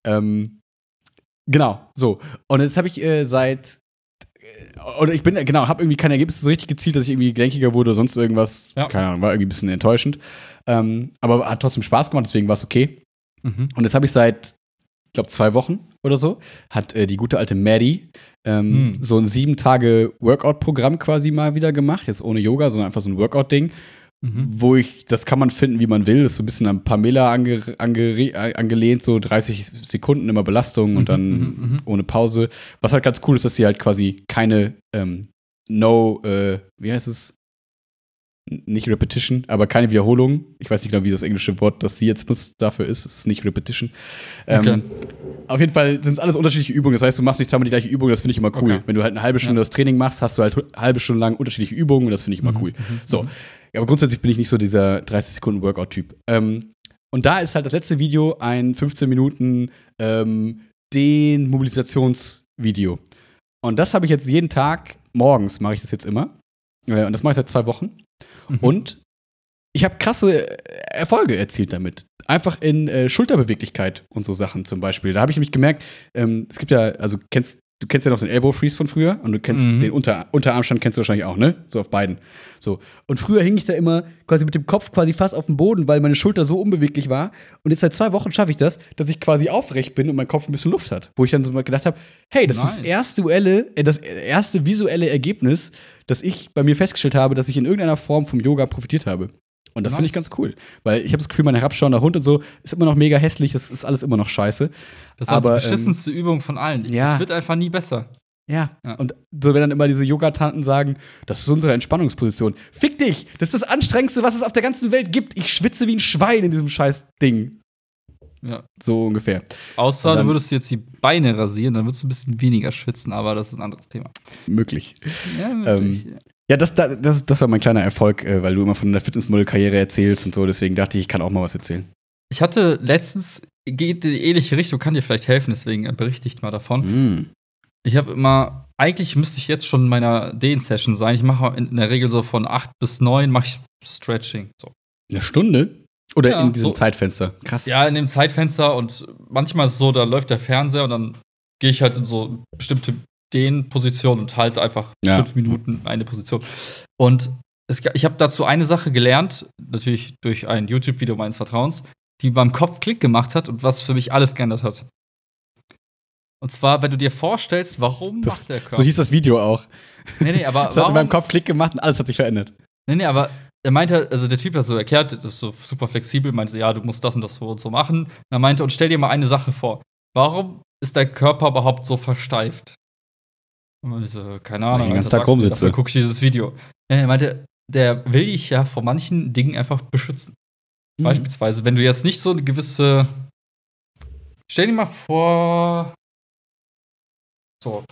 Genau, so. Und jetzt habe ich oder ich bin, habe irgendwie keine Ergebnisse so richtig gezielt, dass ich irgendwie gelenkiger wurde oder sonst irgendwas. Ja. Keine Ahnung, war irgendwie ein bisschen enttäuschend. Aber hat trotzdem Spaß gemacht, deswegen war es okay. Und jetzt habe ich seit, ich glaube, 2 Wochen oder so, hat die gute alte Maddie so ein 7-Tage-Workout-Programm quasi mal wieder gemacht. Jetzt ohne Yoga, sondern einfach so ein Workout-Ding. Wo das kann man finden, wie man will. Das ist so ein bisschen an Pamela angelehnt, so 30 Sekunden immer Belastung und dann ohne Pause. Was halt ganz cool ist, dass sie halt quasi keine wie heißt es? Nicht Repetition, aber keine Wiederholung. Ich weiß nicht genau, wie das englische Wort, das sie jetzt nutzt, dafür ist. Es ist nicht Repetition. Okay. Auf jeden Fall sind es alles unterschiedliche Übungen. Das heißt, du machst nicht zweimal die gleiche Übung, das finde ich immer cool. Okay. Wenn du halt eine halbe Stunde das Training machst, hast du halt eine halbe Stunde lang unterschiedliche Übungen und das finde ich immer cool. So. Ja, aber grundsätzlich bin ich nicht so dieser 30-Sekunden-Workout-Typ. Und da ist halt das letzte Video ein 15 Minuten Demobilisationsvideo. Und das habe ich jetzt jeden Tag, morgens mache ich das jetzt immer. Und das mache ich seit 2 Wochen. Und ich habe krasse Erfolge erzielt damit. Einfach in Schulterbeweglichkeit und so Sachen zum Beispiel. Da habe ich nämlich gemerkt, es gibt ja, also du kennst ja noch den Elbow Freeze von früher und du kennst den Unterarmstand kennst du wahrscheinlich auch, ne? So auf beiden. So. Und früher hing ich da immer quasi mit dem Kopf quasi fast auf dem Boden, weil meine Schulter so unbeweglich war. Und jetzt seit 2 Wochen schaffe ich das, dass ich quasi aufrecht bin und mein Kopf ein bisschen Luft hat. Wo ich dann so mal gedacht habe, hey, das ist das erste visuelle Ergebnis, das ich bei mir festgestellt habe, dass ich in irgendeiner Form vom Yoga profitiert habe. Und das finde ich ganz cool. Weil ich habe das Gefühl, mein herabschauender Hund und so ist immer noch mega hässlich, das ist alles immer noch scheiße. Das ist aber die beschissenste Übung von allen. Ja. Es wird einfach nie besser. Ja. Und so, wenn dann immer diese Yoga-Tanten sagen, das ist unsere Entspannungsposition. Fick dich! Das ist das Anstrengendste, was es auf der ganzen Welt gibt. Ich schwitze wie ein Schwein in diesem scheiß Ding. Ja. So ungefähr. Außer du würdest jetzt die Beine rasieren, dann würdest du ein bisschen weniger schwitzen, aber das ist ein anderes Thema. Möglich. Ja, möglich. Ja, das war mein kleiner Erfolg, weil du immer von der Fitnessmodel-Karriere erzählst und so. Deswegen dachte ich kann auch mal was erzählen. Ich hatte letztens, geht in die ähnliche Richtung, kann dir vielleicht helfen, deswegen berichte ich mal davon. Ich habe immer, eigentlich müsste ich jetzt schon in meiner Dehn-Session sein. Ich mache in der Regel so von 8 bis 9 mache ich Stretching. So. Eine Stunde? Oder Ja, in diesem so. Zeitfenster? Krass. Ja, in dem Zeitfenster und manchmal ist es so, da läuft der Fernseher und dann gehe ich halt in so bestimmte Dehnposition und halte einfach 5 Minuten eine Position. Und ich habe dazu eine Sache gelernt, natürlich durch ein YouTube-Video meines Vertrauens, die beim Kopf Klick gemacht hat und was für mich alles geändert hat. Und zwar, wenn du dir vorstellst, warum macht der Körper. So hieß das Video auch. Nee, aber das hat in meinem Kopf Klick gemacht und alles hat sich verändert. Nee, aber er meinte, also der Typ hat so erklärt, das ist so super flexibel, meinte so, ja, du musst das und das so und so machen. Und er meinte, und stell dir mal eine Sache vor. Warum ist dein Körper überhaupt so versteift? Und ich so, keine Ahnung, den ganzen Tag rumsitze. Dann guck ich dieses Video. Er meinte, der will dich ja vor manchen Dingen einfach beschützen. Beispielsweise, wenn du jetzt nicht so eine gewisse. Stell dir mal vor. So.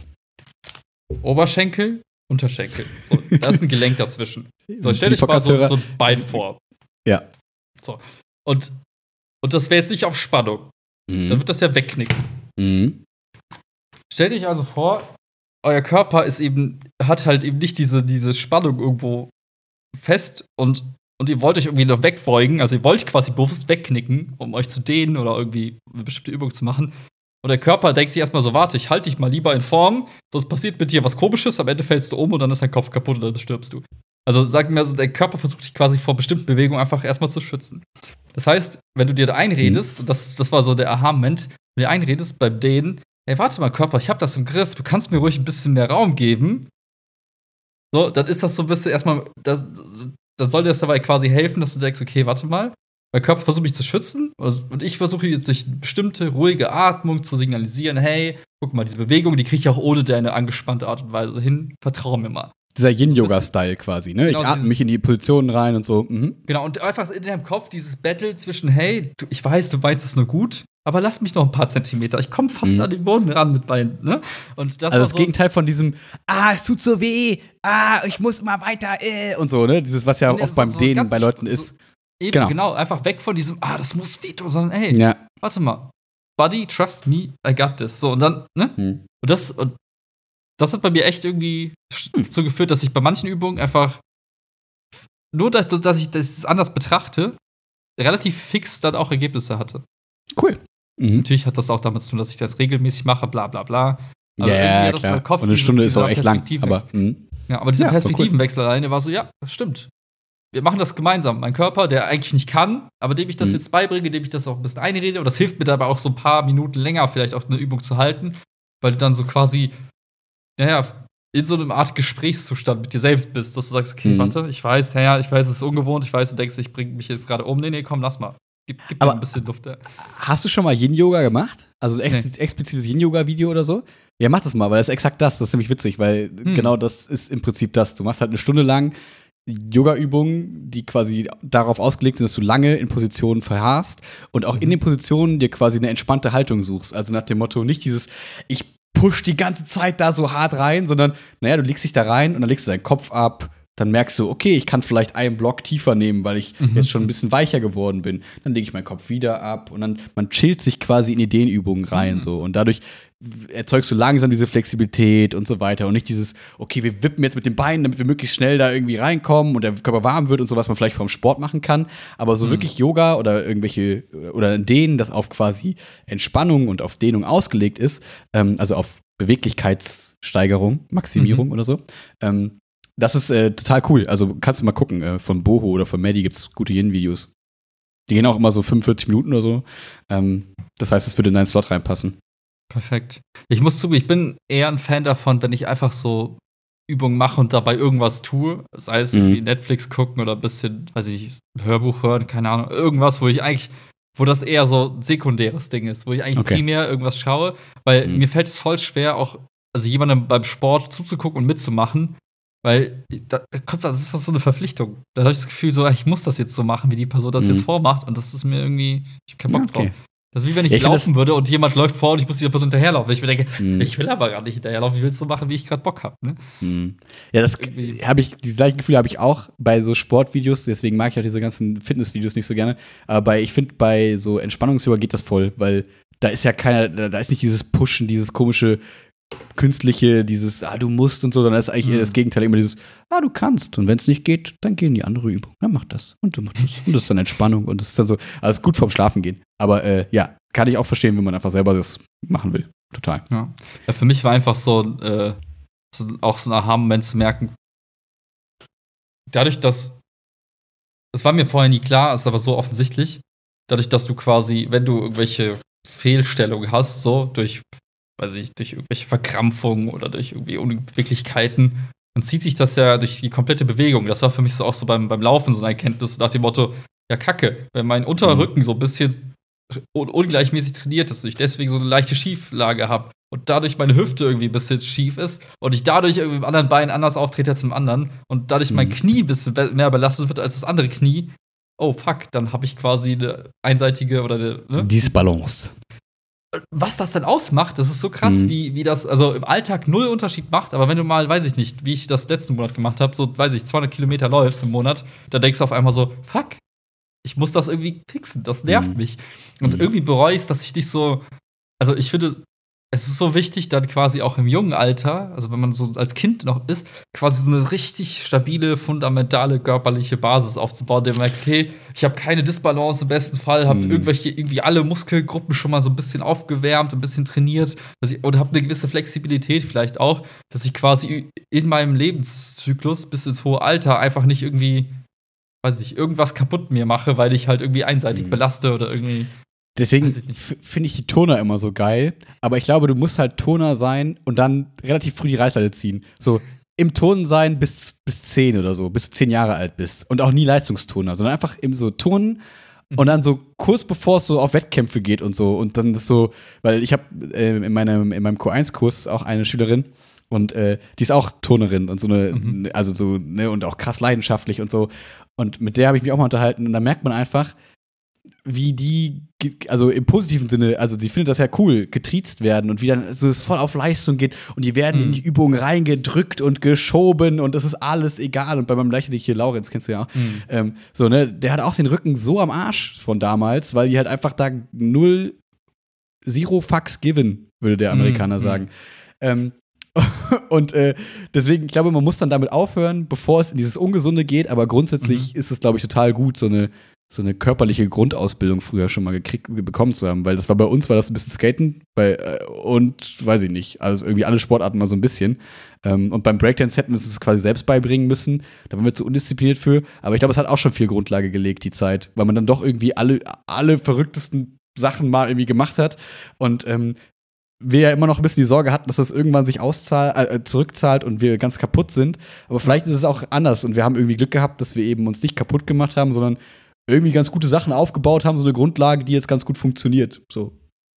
Oberschenkel, Unterschenkel. So, da ist ein Gelenk dazwischen. So, stell dich mal so ein Bein vor. Ja. So. Und das wäre jetzt nicht auf Spannung. Dann wird das ja wegknicken. Stell dich also vor, euer Körper hat halt eben nicht diese Spannung irgendwo fest und ihr wollt euch irgendwie noch wegbeugen, also ihr wollt quasi bewusst wegknicken, um euch zu dehnen oder irgendwie eine bestimmte Übung zu machen. Und der Körper denkt sich erstmal so, warte, ich halte dich mal lieber in Form, sonst passiert mit dir was Komisches, am Ende fällst du um und dann ist dein Kopf kaputt und dann stirbst du. Also sag mir so, der Körper versucht dich quasi vor bestimmten Bewegungen einfach erstmal zu schützen. Das heißt, wenn du dir da einredest, und das war so der Aha-Moment, wenn du dir einredest beim Dehnen, hey, warte mal, Körper, ich hab das im Griff, du kannst mir ruhig ein bisschen mehr Raum geben. So, dann ist das so ein bisschen erstmal, dann soll dir das dabei quasi helfen, dass du denkst, okay, warte mal, mein Körper versucht mich zu schützen und ich versuche jetzt durch eine bestimmte ruhige Atmung zu signalisieren, hey, guck mal, diese Bewegung, die kriege ich auch ohne deine angespannte Art und Weise hin, vertrau mir mal. Dieser Yin-Yoga-Style quasi, ne? Genau, ich atme mich in die Positionen rein und so. Genau, und einfach in deinem Kopf dieses Battle zwischen, hey, ich weiß, du meinst es nur gut, aber lass mich noch ein paar Zentimeter. Ich komme fast an den Boden ran mit Beinen, ne? Und das also war das so Gegenteil von diesem, es tut so weh, ich muss mal weiter, und so, ne? Dieses, was ja oft beim Dehnen bei Leuten ist. Eben, genau, einfach weg von diesem, das muss wehtun, sondern, hey, warte mal, Buddy, trust me, I got this. So, und dann, ne? Und das hat bei mir echt irgendwie dazu geführt, dass ich bei manchen Übungen einfach nur, dass ich das anders betrachte, relativ fix dann auch Ergebnisse hatte. Cool. Natürlich hat das auch damit zu tun, dass ich das regelmäßig mache, bla bla bla. Aber ja, klar. Kopf, und eine Stunde ist auch echt lang. Aber dieser Perspektivenwechsel alleine war so, ja, das stimmt. Wir machen das gemeinsam. Mein Körper, der eigentlich nicht kann, aber dem ich das jetzt beibringe, dem ich das auch ein bisschen einrede. Und das hilft mir dabei auch so ein paar Minuten länger vielleicht auch eine Übung zu halten, weil du dann so quasi in so einer Art Gesprächszustand mit dir selbst bist, dass du sagst, okay, warte, ich weiß, es ist ungewohnt, ich weiß, du denkst, ich bringe mich jetzt gerade um. Nee, komm, lass mal. Gib mir ein bisschen Luft. Hast du schon mal Yin-Yoga gemacht? Also ein explizites Yin-Yoga-Video oder so? Ja, mach das mal, weil das ist exakt das. Das ist nämlich witzig, weil genau das ist im Prinzip das. Du machst halt eine Stunde lang Yoga-Übungen, die quasi darauf ausgelegt sind, dass du lange in Positionen verharrst und auch in den Positionen dir quasi eine entspannte Haltung suchst. Also nach dem Motto, nicht dieses, ich push die ganze Zeit da so hart rein, sondern, naja, du legst dich da rein und dann legst du deinen Kopf ab. Dann merkst du, okay, ich kann vielleicht einen Block tiefer nehmen, weil ich jetzt schon ein bisschen weicher geworden bin. Dann lege ich meinen Kopf wieder ab und dann man chillt sich quasi in die Dehnübungen rein so und dadurch erzeugst du langsam diese Flexibilität und so weiter und nicht dieses, okay, wir wippen jetzt mit den Beinen, damit wir möglichst schnell da irgendwie reinkommen und der Körper warm wird und so, was man vielleicht vom Sport machen kann, aber so wirklich Yoga oder irgendwelche oder Dehnen, das auf quasi Entspannung und auf Dehnung ausgelegt ist, also auf Beweglichkeitssteigerung, Maximierung oder so, das ist total cool. Also kannst du mal gucken, von Boho oder von Maddie gibt's gute Yin-Videos. Die gehen auch immer so 45 Minuten oder so. Das heißt, es würde in deinen Slot reinpassen. Perfekt. Ich muss zugeben, ich bin eher ein Fan davon, wenn ich einfach so Übungen mache und dabei irgendwas tue. Sei es irgendwie Netflix gucken oder ein bisschen, weiß ich nicht, ein Hörbuch hören, keine Ahnung. Irgendwas, wo das eher so ein sekundäres Ding ist, wo ich eigentlich primär irgendwas schaue. Weil mir fällt es voll schwer, auch also jemandem beim Sport zuzugucken und mitzumachen. Weil das ist so eine Verpflichtung. Da habe ich das Gefühl, so, ich muss das jetzt so machen, wie die Person das jetzt vormacht. Und das ist mir irgendwie, ich hab keinen Bock drauf. Das ist wie wenn ich laufen würde und jemand läuft vor und ich muss dieser Person hinterherlaufen. Ich mir denke, ich will aber gar nicht hinterherlaufen, ich will es so machen, wie ich gerade Bock habe. Ne? Ja, das die gleichen Gefühle habe ich auch bei so Sportvideos, deswegen mag ich auch diese ganzen Fitnessvideos nicht so gerne. Aber ich finde, bei so Entspannungsyoga geht das voll, weil da ist ja da ist nicht dieses Pushen, dieses komische künstliche, dieses, du musst und so, dann ist eigentlich eher das Gegenteil, immer dieses, du kannst. Und wenn es nicht geht, dann geh in die andere Übung. Dann mach das. Und du machst das. Und das ist dann Entspannung. Und das ist dann so, also ist gut vorm Schlafen gehen. Aber kann ich auch verstehen, wenn man einfach selber das machen will. Total. Ja, für mich war einfach so auch so ein Aha-Moment zu merken, dadurch, dass das war mir vorher nie klar, ist aber so offensichtlich, dadurch, dass du quasi, wenn du irgendwelche Fehlstellungen hast, so durch irgendwelche Verkrampfungen oder durch irgendwie Unbeweglichkeiten, dann zieht sich das ja durch die komplette Bewegung. Das war für mich so auch so beim Laufen so eine Erkenntnis nach dem Motto, ja Kacke, wenn mein Unterrücken so ein bisschen ungleichmäßig trainiert ist und ich deswegen so eine leichte Schieflage habe und dadurch meine Hüfte irgendwie ein bisschen schief ist und ich dadurch irgendwie im anderen Bein anders auftrete als im anderen und dadurch mein Knie ein bisschen mehr belastet wird als das andere Knie, oh fuck, dann habe ich quasi eine einseitige oder eine Disbalance. Was das denn ausmacht, das ist so krass, wie das also im Alltag null Unterschied macht, aber wenn du mal, weiß ich nicht, wie ich das letzten Monat gemacht habe, so, weiß ich, 200 Kilometer läufst im Monat, dann denkst du auf einmal so, fuck, ich muss das irgendwie fixen, das nervt mich. Und irgendwie bereue ich es, dass ich nicht so, also ich finde, es ist so wichtig, dann quasi auch im jungen Alter, also wenn man so als Kind noch ist, quasi so eine richtig stabile, fundamentale körperliche Basis aufzubauen, der merkt, okay, ich habe keine Disbalance im besten Fall, habe irgendwie alle Muskelgruppen schon mal so ein bisschen aufgewärmt, ein bisschen trainiert und habe eine gewisse Flexibilität vielleicht auch, dass ich quasi in meinem Lebenszyklus bis ins hohe Alter einfach nicht irgendwie, weiß nicht, irgendwas kaputt mir mache, weil ich halt irgendwie einseitig belaste oder irgendwie. Deswegen finde ich die Turner immer so geil. Aber ich glaube, du musst halt Turner sein und dann relativ früh die Reißleine ziehen. So im Turnen sein bis 10 oder so, bis du 10 Jahre alt bist. Und auch nie Leistungsturner, sondern einfach im so Turnen und dann so kurz bevor es so auf Wettkämpfe geht und so. Und dann ist so, weil ich habe in meinem Q1-Kurs auch eine Schülerin und die ist auch Turnerin und so eine, also so, ne, und auch krass leidenschaftlich und so. Und mit der habe ich mich auch mal unterhalten und da merkt man einfach, wie die, also im positiven Sinne, also die findet das ja cool, getriezt werden und wie dann so es voll auf Leistung geht und die werden in die Übungen reingedrückt und geschoben und das ist alles egal. Und bei meinem lächerlichen hier, Laurenz, kennst du ja auch, so, ne, der hat auch den Rücken so am Arsch von damals, weil die halt einfach da zero fucks given, würde der Amerikaner sagen. Und deswegen, ich glaube, man muss dann damit aufhören, bevor es in dieses Ungesunde geht, aber grundsätzlich ist es, glaube ich, total gut, so eine körperliche Grundausbildung früher schon mal bekommen zu haben, weil das war das ein bisschen Skaten und weiß ich nicht, also irgendwie alle Sportarten mal so ein bisschen. Und beim Breakdance hätten wir es quasi selbst beibringen müssen, da waren wir zu undiszipliniert für, aber ich glaube, es hat auch schon viel Grundlage gelegt, die Zeit, weil man dann doch irgendwie alle verrücktesten Sachen mal irgendwie gemacht hat und wir ja immer noch ein bisschen die Sorge hatten, dass das irgendwann sich zurückzahlt und wir ganz kaputt sind, aber vielleicht ist es auch anders und wir haben irgendwie Glück gehabt, dass wir eben uns nicht kaputt gemacht haben, sondern irgendwie ganz gute Sachen aufgebaut haben, so eine Grundlage, die jetzt ganz gut funktioniert. So. Ja.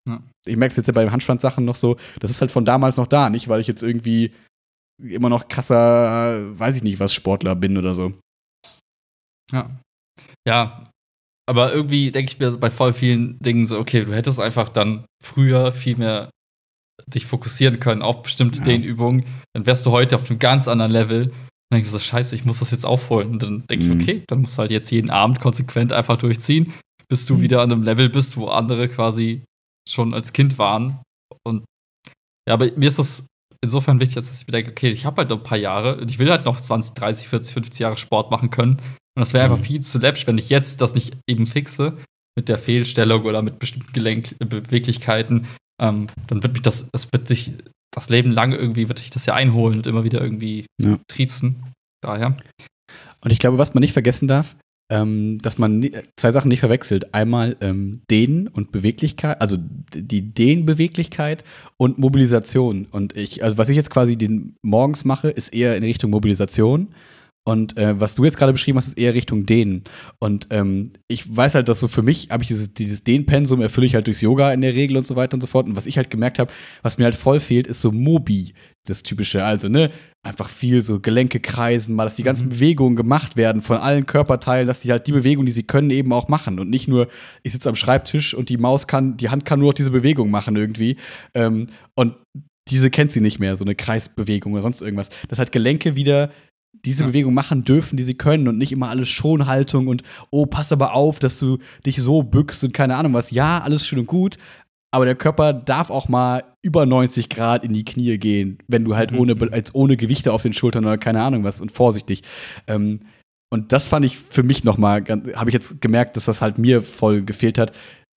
ich merke es jetzt ja bei den Handstand-Sachen noch so, das ist halt von damals noch da, nicht weil ich jetzt irgendwie immer noch krasser, weiß ich nicht, was Sportler bin oder so. Ja. Ja, aber irgendwie denke ich mir bei voll vielen Dingen so, okay, du hättest einfach dann früher viel mehr dich fokussieren können auf bestimmte Dehnübungen, dann wärst du heute auf einem ganz anderen Level. Dann denke ich so, scheiße, ich muss das jetzt aufholen. Und dann denke ich, okay, dann musst du halt jetzt jeden Abend konsequent einfach durchziehen, bis du wieder an einem Level bist, wo andere quasi schon als Kind waren. Und ja, aber mir ist das insofern wichtig, dass ich mir denke, okay, ich habe halt noch ein paar Jahre und ich will halt noch 20, 30, 40, 50 Jahre Sport machen können. Und das wäre einfach viel zu läppisch, wenn ich jetzt das nicht eben fixe mit der Fehlstellung oder mit bestimmten Gelenkbeweglichkeiten. Dann wird mich das wird sich das Leben lang irgendwie, wird sich das ja einholen und immer wieder irgendwie triezen. Daher. Und ich glaube, was man nicht vergessen darf, dass man zwei Sachen nicht verwechselt. Einmal Dehnen und Beweglichkeit, also die Dehnbeweglichkeit und Mobilisation. Und also was ich jetzt quasi morgens mache, ist eher in Richtung Mobilisation. Und was du jetzt gerade beschrieben hast, ist eher Richtung Dehnen. Und ich weiß halt, dass so für mich habe ich dieses Dehnpensum erfülle ich halt durchs Yoga in der Regel und so weiter und so fort. Und was ich halt gemerkt habe, was mir halt voll fehlt, ist so Mobi, das Typische. Also, einfach viel so Gelenke kreisen, mal, dass die ganzen Bewegungen gemacht werden von allen Körperteilen, dass die halt die Bewegungen, die sie können, eben auch machen. Und nicht nur, ich sitze am Schreibtisch und die Hand kann nur noch diese Bewegung machen irgendwie. Und diese kennt sie nicht mehr, so eine Kreisbewegung oder sonst irgendwas. Dass halt Gelenke wieder diese Bewegung machen dürfen, die sie können und nicht immer alles Schonhaltung und pass aber auf, dass du dich so bückst und keine Ahnung was. Ja, alles schön und gut, aber der Körper darf auch mal über 90 Grad in die Knie gehen, wenn du halt ohne Gewichte auf den Schultern oder keine Ahnung was und vorsichtig. Und das fand ich für mich nochmal, habe ich jetzt gemerkt, dass das halt mir voll gefehlt hat.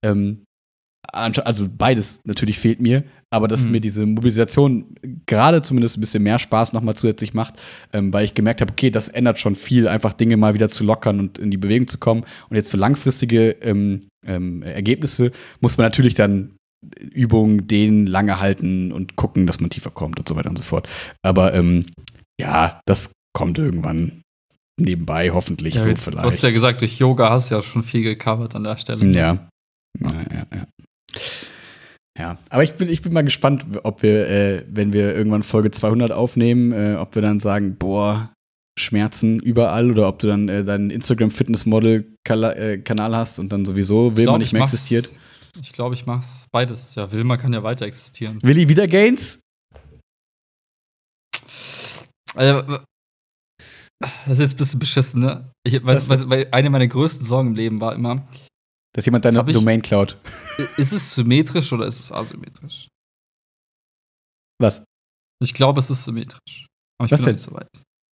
Also beides natürlich fehlt mir, aber dass mir diese Mobilisation gerade zumindest ein bisschen mehr Spaß nochmal zusätzlich macht, weil ich gemerkt habe, okay, das ändert schon viel, einfach Dinge mal wieder zu lockern und in die Bewegung zu kommen. Und jetzt für langfristige Ergebnisse muss man natürlich dann Übungen dehnen, lange halten und gucken, dass man tiefer kommt und so weiter und so fort. Aber ja, das kommt irgendwann nebenbei, hoffentlich so vielleicht. Du hast ja gesagt, durch Yoga hast du ja schon viel gecovert an der Stelle. Ja. Ja, aber ich bin mal gespannt, ob wir, wenn wir irgendwann Folge 200 aufnehmen, ob wir dann sagen, boah, Schmerzen überall oder ob du dann deinen Instagram-Fitnessmodel-Kanal hast und dann sowieso Wilma nicht mehr existiert. Ich glaube, ich mach's beides. Ja, Wilma kann ja weiter existieren. Willi wieder Gains? Das ist jetzt ein bisschen beschissen, ne? Weil eine meiner größten Sorgen im Leben war immer, dass jemand deine Domain klaut. Ist es symmetrisch oder ist es asymmetrisch? Was? Ich glaube, es ist symmetrisch. Aber ich bin noch nicht so weit.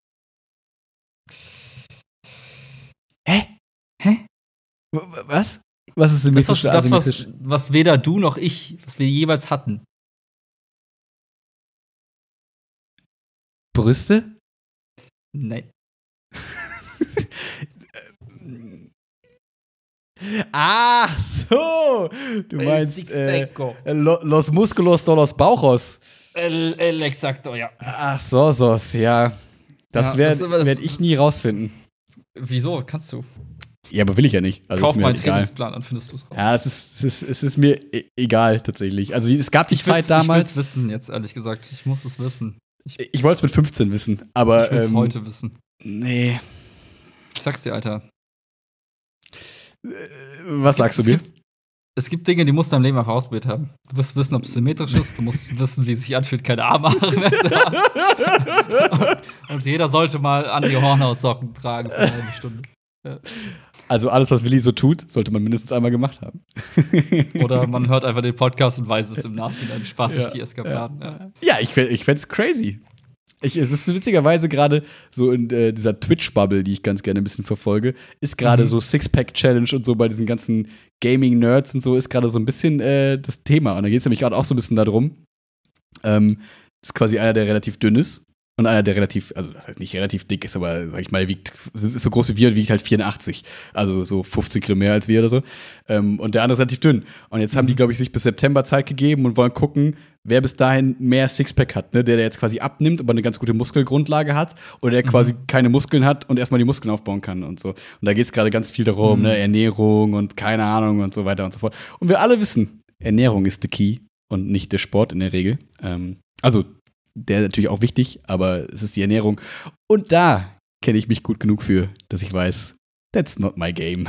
Hä? Was? Was ist symmetrisch oder asymmetrisch? Was weder du noch ich, was wir jeweils hatten. Brüste? Nein. Ach so! Du meinst Los Musculos de los Bauchos. El exacto, ja. Ach so, ja. Das werd ich nie rausfinden. Wieso? Kannst du? Ja, aber will ich ja nicht. Also kauf mal einen Trainingsplan, dann findest du es raus. Ja, es ist mir egal, tatsächlich. Also es gab die Zeit damals. Ich will es wissen, jetzt ehrlich gesagt. Ich muss es wissen. Ich wollte es mit 15 wissen, aber ich will es heute wissen. Nee. Ich sag's dir, Alter. Was sagst du mir? Es gibt Dinge, die musst du im Leben einfach ausprobiert haben. Du wirst wissen, ob es symmetrisch ist. Du musst wissen, wie es sich anfühlt, keine Armhaare mehr zu haben. Und jeder sollte mal Andi Hornhaut-Socken tragen für eine halbe Stunde. Ja. Also alles, was Willi so tut, sollte man mindestens einmal gemacht haben. Oder man hört einfach den Podcast und weiß es im Nachhinein, spart sich die Eskapaden. Ja, ich fänd's crazy. Es ist witzigerweise gerade so in dieser Twitch-Bubble, die ich ganz gerne ein bisschen verfolge, ist gerade so Sixpack-Challenge und so bei diesen ganzen Gaming-Nerds und so, ist gerade so ein bisschen das Thema. Und da geht es nämlich gerade auch so ein bisschen darum. Ist quasi einer, der relativ dünn ist. Und einer, der relativ, also das heißt nicht relativ dick ist, aber sag ich mal, ist so groß wie wir und wiegt halt 84. Also so 15 Kilo mehr als wir oder so. Und der andere ist relativ dünn. Und jetzt haben die, glaube ich, sich bis September Zeit gegeben und wollen gucken, wer bis dahin mehr Sixpack hat. Ne? Der jetzt quasi abnimmt, aber eine ganz gute Muskelgrundlage hat. Oder der quasi keine Muskeln hat und erstmal die Muskeln aufbauen kann und so. Und da geht es gerade ganz viel darum, ne? Ernährung und keine Ahnung und so weiter und so fort. Und wir alle wissen, Ernährung ist the key und nicht der Sport in der Regel. Also, der ist natürlich auch wichtig, aber es ist die Ernährung. Und da kenne ich mich gut genug für, dass ich weiß, that's not my game.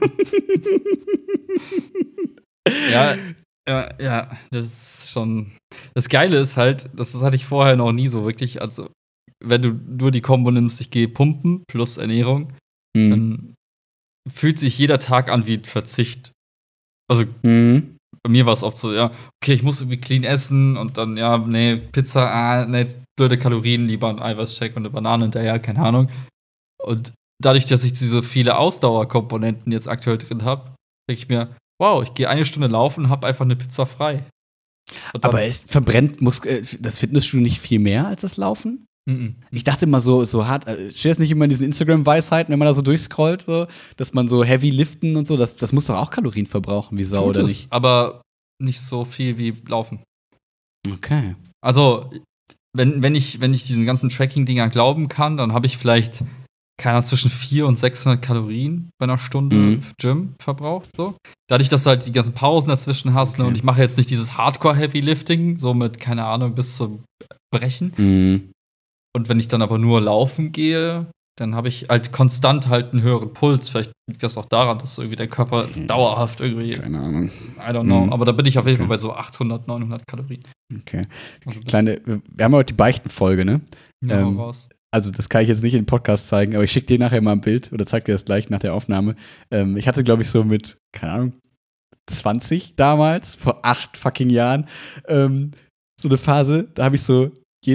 Ja, das ist schon. Das Geile ist halt, das hatte ich vorher noch nie so wirklich. Also, wenn du nur die Kombo nimmst, ich gehe pumpen plus Ernährung, dann fühlt sich jeder Tag an wie ein Verzicht. Also, bei mir war es oft so, ja, okay, ich muss irgendwie clean essen und dann, ja, nee, Pizza, nee, blöde Kalorien, lieber ein Eiweißshake und eine Banane hinterher, keine Ahnung. Und dadurch, dass ich diese viele Ausdauerkomponenten jetzt aktuell drin habe, denke ich mir, wow, ich gehe 1 Stunde laufen und habe einfach eine Pizza frei. Aber es verbrennt das Fitnessstudio nicht viel mehr als das Laufen? Ich dachte immer so hart, steht das nicht immer in diesen Instagram-Weisheiten, wenn man da so durchscrollt, so, dass man so heavy liften und so, das muss doch auch Kalorien verbrauchen, wie Sau, oder nicht? Aber nicht so viel wie Laufen. Okay. Also, wenn ich diesen ganzen Tracking-Dinger glauben kann, dann habe ich vielleicht, keine Ahnung, zwischen 400 und 600 Kalorien bei einer Stunde Gym verbraucht. So. Dadurch, dass du halt die ganzen Pausen dazwischen hast, ne, und ich mache jetzt nicht dieses Hardcore-Heavy-Lifting, so mit, keine Ahnung, bis zum Brechen. Und wenn ich dann aber nur laufen gehe, dann habe ich halt konstant halt einen höheren Puls. Vielleicht liegt das auch daran, dass irgendwie der Körper dauerhaft irgendwie, keine Ahnung, I don't know. Aber da bin ich auf jeden Fall bei so 800, 900 Kalorien. Okay. Also wir haben heute die Beichten-Folge, ne? Ja, raus. Also das kann ich jetzt nicht in den Podcast zeigen, aber ich schicke dir nachher mal ein Bild oder zeig dir das gleich nach der Aufnahme. Ich hatte, glaube ich, so mit, keine Ahnung, 20 damals, vor 8 fucking Jahren, so eine Phase, da habe ich so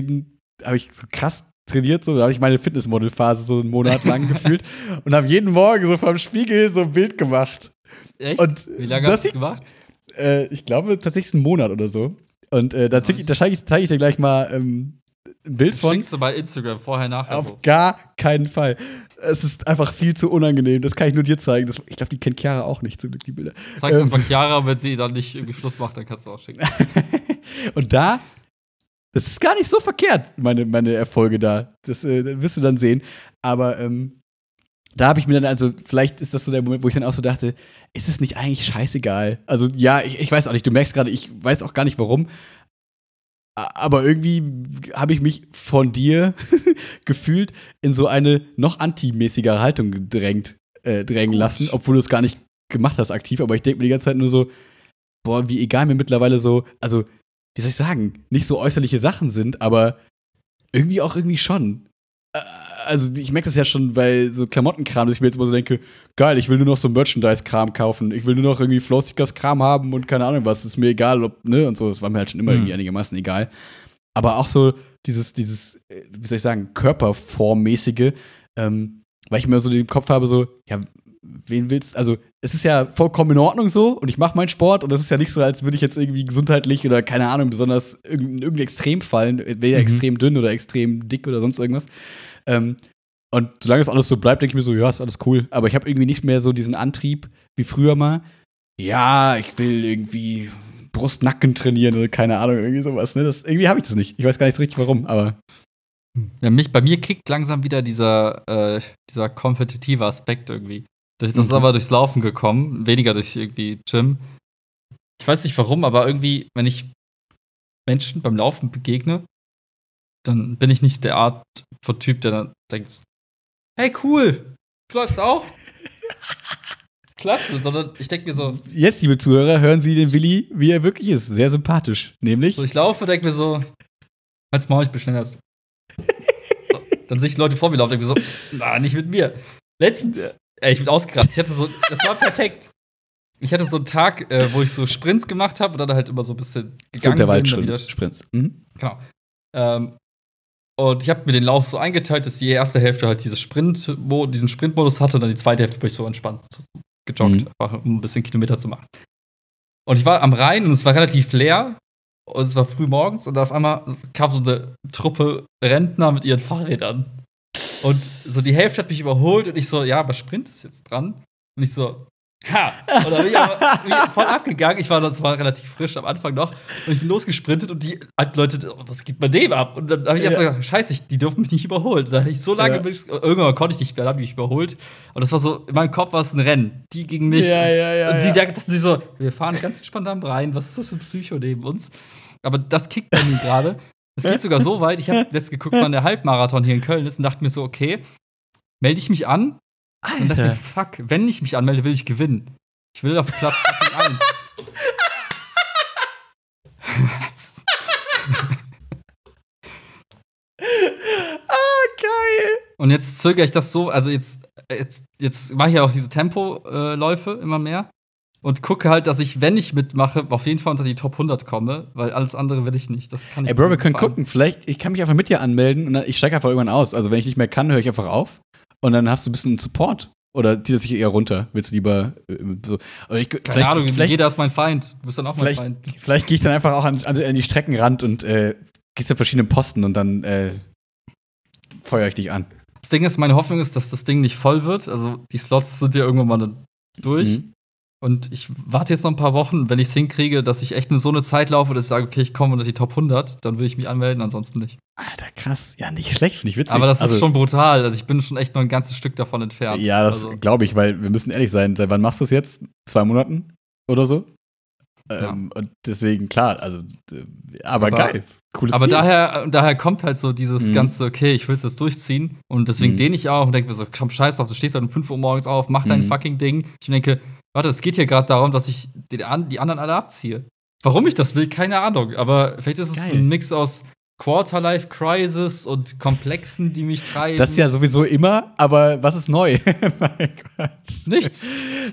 krass trainiert, so, da habe ich meine Fitnessmodel-Phase so einen Monat lang gefühlt und habe jeden Morgen so vom Spiegel so ein Bild gemacht. Echt? Und wie lange hast du das gemacht? Ich glaube tatsächlich einen Monat oder so. Und da zeige ich dir gleich mal ein Bild von. Schickst du bei Instagram vorher, nachher Auf so. gar keinen Fall. Es ist einfach viel zu unangenehm. Das kann ich nur dir zeigen. Ich glaube, die kennt Chiara auch nicht, zum Glück, die Bilder. Zeigst das mal Chiara, wenn sie dann nicht irgendwie Schluss macht, dann kannst du auch schicken. Und das ist gar nicht so verkehrt, meine Erfolge da. Das wirst du dann sehen. Aber da habe ich mir dann, also vielleicht ist das so der Moment, wo ich dann auch so dachte, ist es nicht eigentlich scheißegal? Also ja, ich weiß auch nicht, du merkst gerade, ich weiß auch gar nicht warum, aber irgendwie habe ich mich von dir gefühlt in so eine noch antimäßigere Haltung drängen lassen, obwohl du es gar nicht gemacht hast aktiv, aber ich denke mir die ganze Zeit nur so, boah, wie egal mir mittlerweile so, also wie soll ich sagen, nicht so äußerliche Sachen sind, aber irgendwie schon. Also ich merke das ja schon bei so Klamottenkram, dass ich mir jetzt immer so denke, geil, ich will nur noch so Merchandise-Kram kaufen. Ich will nur noch irgendwie Flowstickers-Kram haben und keine Ahnung was. Ist mir egal, ob, ne, und so. Das war mir halt schon immer irgendwie einigermaßen egal. Aber auch so dieses, wie soll ich sagen, Körperformmäßige, weil ich immer so den Kopf habe, so, ja, wen willst du? Also, es ist ja vollkommen in Ordnung so und ich mache meinen Sport und das ist ja nicht so, als würde ich jetzt irgendwie gesundheitlich oder keine Ahnung, besonders in irgendein Extrem fallen, wäre ja extrem dünn oder extrem dick oder sonst irgendwas. Und solange das alles so bleibt, denke ich mir so, ja, ist alles cool. Aber ich habe irgendwie nicht mehr so diesen Antrieb wie früher mal. Ja, ich will irgendwie Brust-Nacken trainieren oder keine Ahnung, irgendwie sowas. Ne? Irgendwie habe ich das nicht. Ich weiß gar nicht so richtig, warum, aber ja, bei mir kickt langsam wieder dieser kompetitive Aspekt irgendwie. Das ist aber durchs Laufen gekommen, weniger durch irgendwie Gym. Ich weiß nicht warum, aber irgendwie, wenn ich Menschen beim Laufen begegne, dann bin ich nicht der Art von Typ, der dann denkt, hey, cool, du läufst auch? Klasse, sondern ich denke mir so, jetzt, liebe Zuhörer, hören Sie den Willi, wie er wirklich ist. Sehr sympathisch. Nämlich so, ich laufe, denke mir so, halt's Maul, ich bin schneller als du. So, dann sehe ich Leute vor mir laufen, denke mir so, na, nicht mit mir. Letztens, ich bin ausgerastet. Das war perfekt. Ich hatte so einen Tag, wo ich so Sprints gemacht habe und dann halt immer so ein bisschen gegangen bin. Sprints. Genau. Und ich habe mir den Lauf so eingeteilt, dass die erste Hälfte halt diesen Sprintmodus hatte und dann die zweite Hälfte bin ich so entspannt gejoggt, einfach um ein bisschen Kilometer zu machen. Und ich war am Rhein und es war relativ leer und es war früh morgens und auf einmal kam so eine Truppe Rentner mit ihren Fahrrädern. Und so die Hälfte hat mich überholt und ich so, ja, aber Sprint ist jetzt dran. Und ich so, Ha! Und dann bin ich voll abgegangen. Das war relativ frisch am Anfang noch. Und ich bin losgesprintet und die alten Leute, was geht bei dem ab? Und dann habe ich erstmal gedacht, scheiße, die dürfen mich nicht überholen. Da habe ich so lange, irgendwann konnte ich nicht mehr, dann habe ich mich überholt. Und das war so, in meinem Kopf war es ein Rennen. Die gegen mich. Und die dachten sich so, wir fahren ganz entspannt am Rhein, was ist das für ein Psycho neben uns? Aber das kickt bei mir gerade. Es geht sogar so weit, ich habe jetzt geguckt, wann der Halbmarathon hier in Köln ist und dachte mir so, okay, melde ich mich an? Alter. Und dachte mir, fuck, wenn ich mich anmelde, will ich gewinnen. Ich will auf Platz 1. Geil. Und jetzt zögere ich das so, also jetzt mache ich ja auch diese Tempoläufe immer mehr und gucke halt, dass ich, wenn ich mitmache, auf jeden Fall unter die Top 100 komme, weil alles andere will ich nicht. Das kann ich Ey, Bro, wir können gucken. Vielleicht, ich kann mich einfach mit dir anmelden und dann, ich steige einfach irgendwann aus. Also, wenn ich nicht mehr kann, höre ich einfach auf. Und dann hast du ein bisschen Support. Oder zieht es sich eher runter? Willst du lieber so? Keine Ahnung, jeder ist mein Feind. Du bist dann auch mein Feind. Vielleicht gehe ich dann einfach auch an die Streckenrand und gehe zu verschiedenen Posten und dann feuere ich dich an. Das Ding ist, meine Hoffnung ist, dass das Ding nicht voll wird. Also, die Slots sind ja irgendwann mal durch. Mhm. Und ich warte jetzt noch ein paar Wochen, wenn ich es hinkriege, dass ich echt so eine Zeit laufe, dass ich sage, okay, ich komme unter die Top 100, dann will ich mich anmelden, ansonsten nicht. Alter, krass. Ja, nicht schlecht, finde ich witzig. Aber das ist schon brutal. Also ich bin schon echt noch ein ganzes Stück davon entfernt. Ja, das glaube ich, weil wir müssen ehrlich sein. Seit wann machst du es jetzt? 2 Monaten oder so? Ja. Und deswegen, klar, also, aber geil. Cooles aber Ziel. daher kommt halt so dieses ganze, okay, ich will es jetzt durchziehen. Und deswegen dehne ich auch und denke mir so, komm, scheiß drauf, du stehst halt um 5 Uhr morgens auf, mach dein fucking Ding. Ich denke, warte, es geht hier gerade darum, dass ich die anderen alle abziehe. Warum ich das will, keine Ahnung. Aber vielleicht ist es ein Mix aus Quarterlife-Crisis und Komplexen, die mich treiben. Das ist ja sowieso immer, aber was ist neu? Mein Quatsch. Nichts.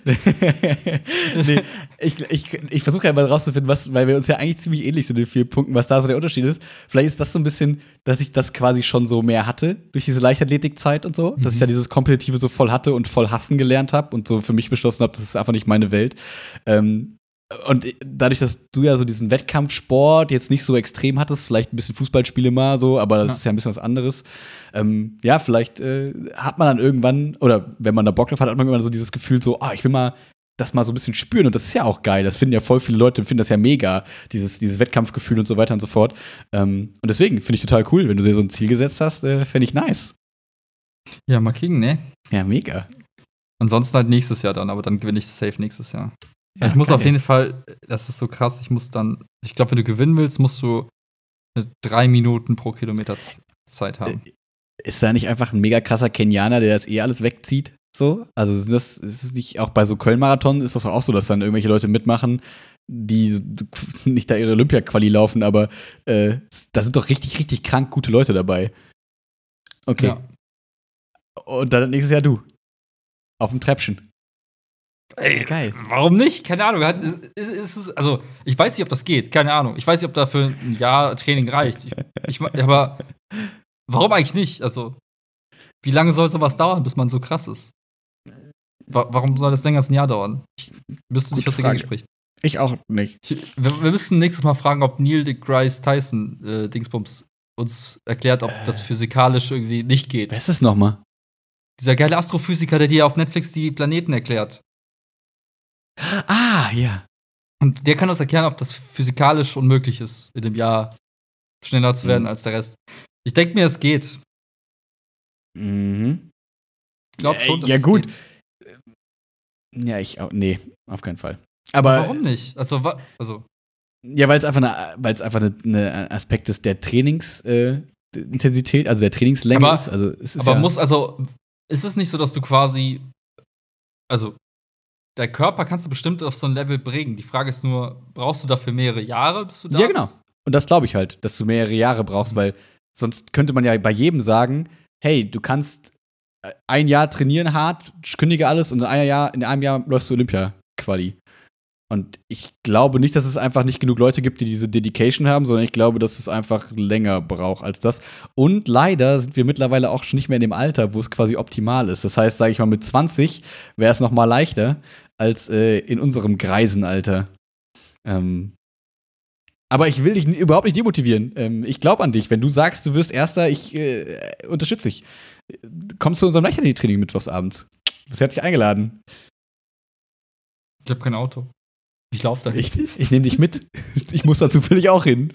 Nee, ich versuche ja mal rauszufinden, weil wir uns ja eigentlich ziemlich ähnlich sind in vielen Punkten, was da so der Unterschied ist. Vielleicht ist das so ein bisschen, dass ich das quasi schon so mehr hatte durch diese Leichtathletikzeit und so, dass ich da dieses Kompetitive so voll hatte und voll hassen gelernt habe und so für mich beschlossen habe, das ist einfach nicht meine Welt. Und dadurch, dass du ja so diesen Wettkampfsport jetzt nicht so extrem hattest, vielleicht ein bisschen Fußballspiele mal so, aber das ist ja ein bisschen was anderes. Ja, vielleicht hat man dann irgendwann, oder wenn man da Bock drauf hat, hat man irgendwann so dieses Gefühl so, ich will mal das mal so ein bisschen spüren und das ist ja auch geil. Das finden ja voll viele Leute, finden das ja mega, dieses Wettkampfgefühl und so weiter und so fort. Und deswegen finde ich total cool, wenn du dir so ein Ziel gesetzt hast, fände ich nice. Ja, mal kicken, ne? Ja, mega. Ansonsten halt nächstes Jahr dann, aber dann gewinne ich safe nächstes Jahr. Ja, ich muss auf jeden Fall, das ist so krass, ich glaube, wenn du gewinnen willst, musst du 3 Minuten pro Kilometer Zeit haben. Ist da nicht einfach ein mega krasser Kenianer, der das alles wegzieht? So? Also ist es nicht auch bei so Köln-Marathon, ist das auch so, dass dann irgendwelche Leute mitmachen, die nicht da ihre Olympia-Quali laufen, aber da sind doch richtig, richtig krank gute Leute dabei. Okay. Ja. Und dann nächstes Jahr du. Auf dem Treppchen. Ey, geil. Warum nicht? Keine Ahnung. Also, ich weiß nicht, ob das geht. Keine Ahnung. Ich weiß nicht, ob dafür ein Jahr Training reicht. Aber warum eigentlich nicht? Also, wie lange soll sowas dauern, bis man so krass ist? Warum soll das länger als ein Jahr dauern? Ich wüsste nicht, was dagegen spricht. Ich auch nicht. Wir müssen nächstes Mal fragen, ob Neil deGrasse Tyson Dingsbums uns erklärt, ob das physikalisch irgendwie nicht geht. Wer ist das nochmal? Dieser geile Astrophysiker, der dir auf Netflix die Planeten erklärt. Ja. Und der kann uns erklären, ob das physikalisch unmöglich ist, in dem Jahr schneller zu werden als der Rest. Ich denke mir, es geht. Mhm. Ich glaube schon, dass es gut. Geht. Ja, ich auch. Nee, auf keinen Fall. Aber warum nicht? Also. Ja, weil es einfach ein Aspekt ist der Trainingsintensität, also der Trainingslänge ist. Also, ist es nicht so, dass du quasi, also der Körper kannst du bestimmt auf so ein Level bringen. Die Frage ist nur, brauchst du dafür mehrere Jahre, bis du da bist? Ja, genau. Und das glaube ich halt, dass du mehrere Jahre brauchst, weil sonst könnte man ja bei jedem sagen, hey, du kannst 1 Jahr trainieren hart, kündige alles und in einem Jahr läufst du Olympia-Quali. Und ich glaube nicht, dass es einfach nicht genug Leute gibt, die diese Dedication haben, sondern ich glaube, dass es einfach länger braucht als das. Und leider sind wir mittlerweile auch schon nicht mehr in dem Alter, wo es quasi optimal ist. Das heißt, sage ich mal, mit 20 wäre es noch mal leichter als in unserem Greisenalter. Aber ich will dich überhaupt nicht demotivieren. Ich glaube an dich. Wenn du sagst, du wirst Erster, ich unterstütze dich. Kommst du zu unserem Leichtathletik-Training mittwochsabends. Du bist herzlich eingeladen. Ich habe kein Auto. Ich laufe dahin. Ich nehme dich mit. Ich muss da zufällig auch hin.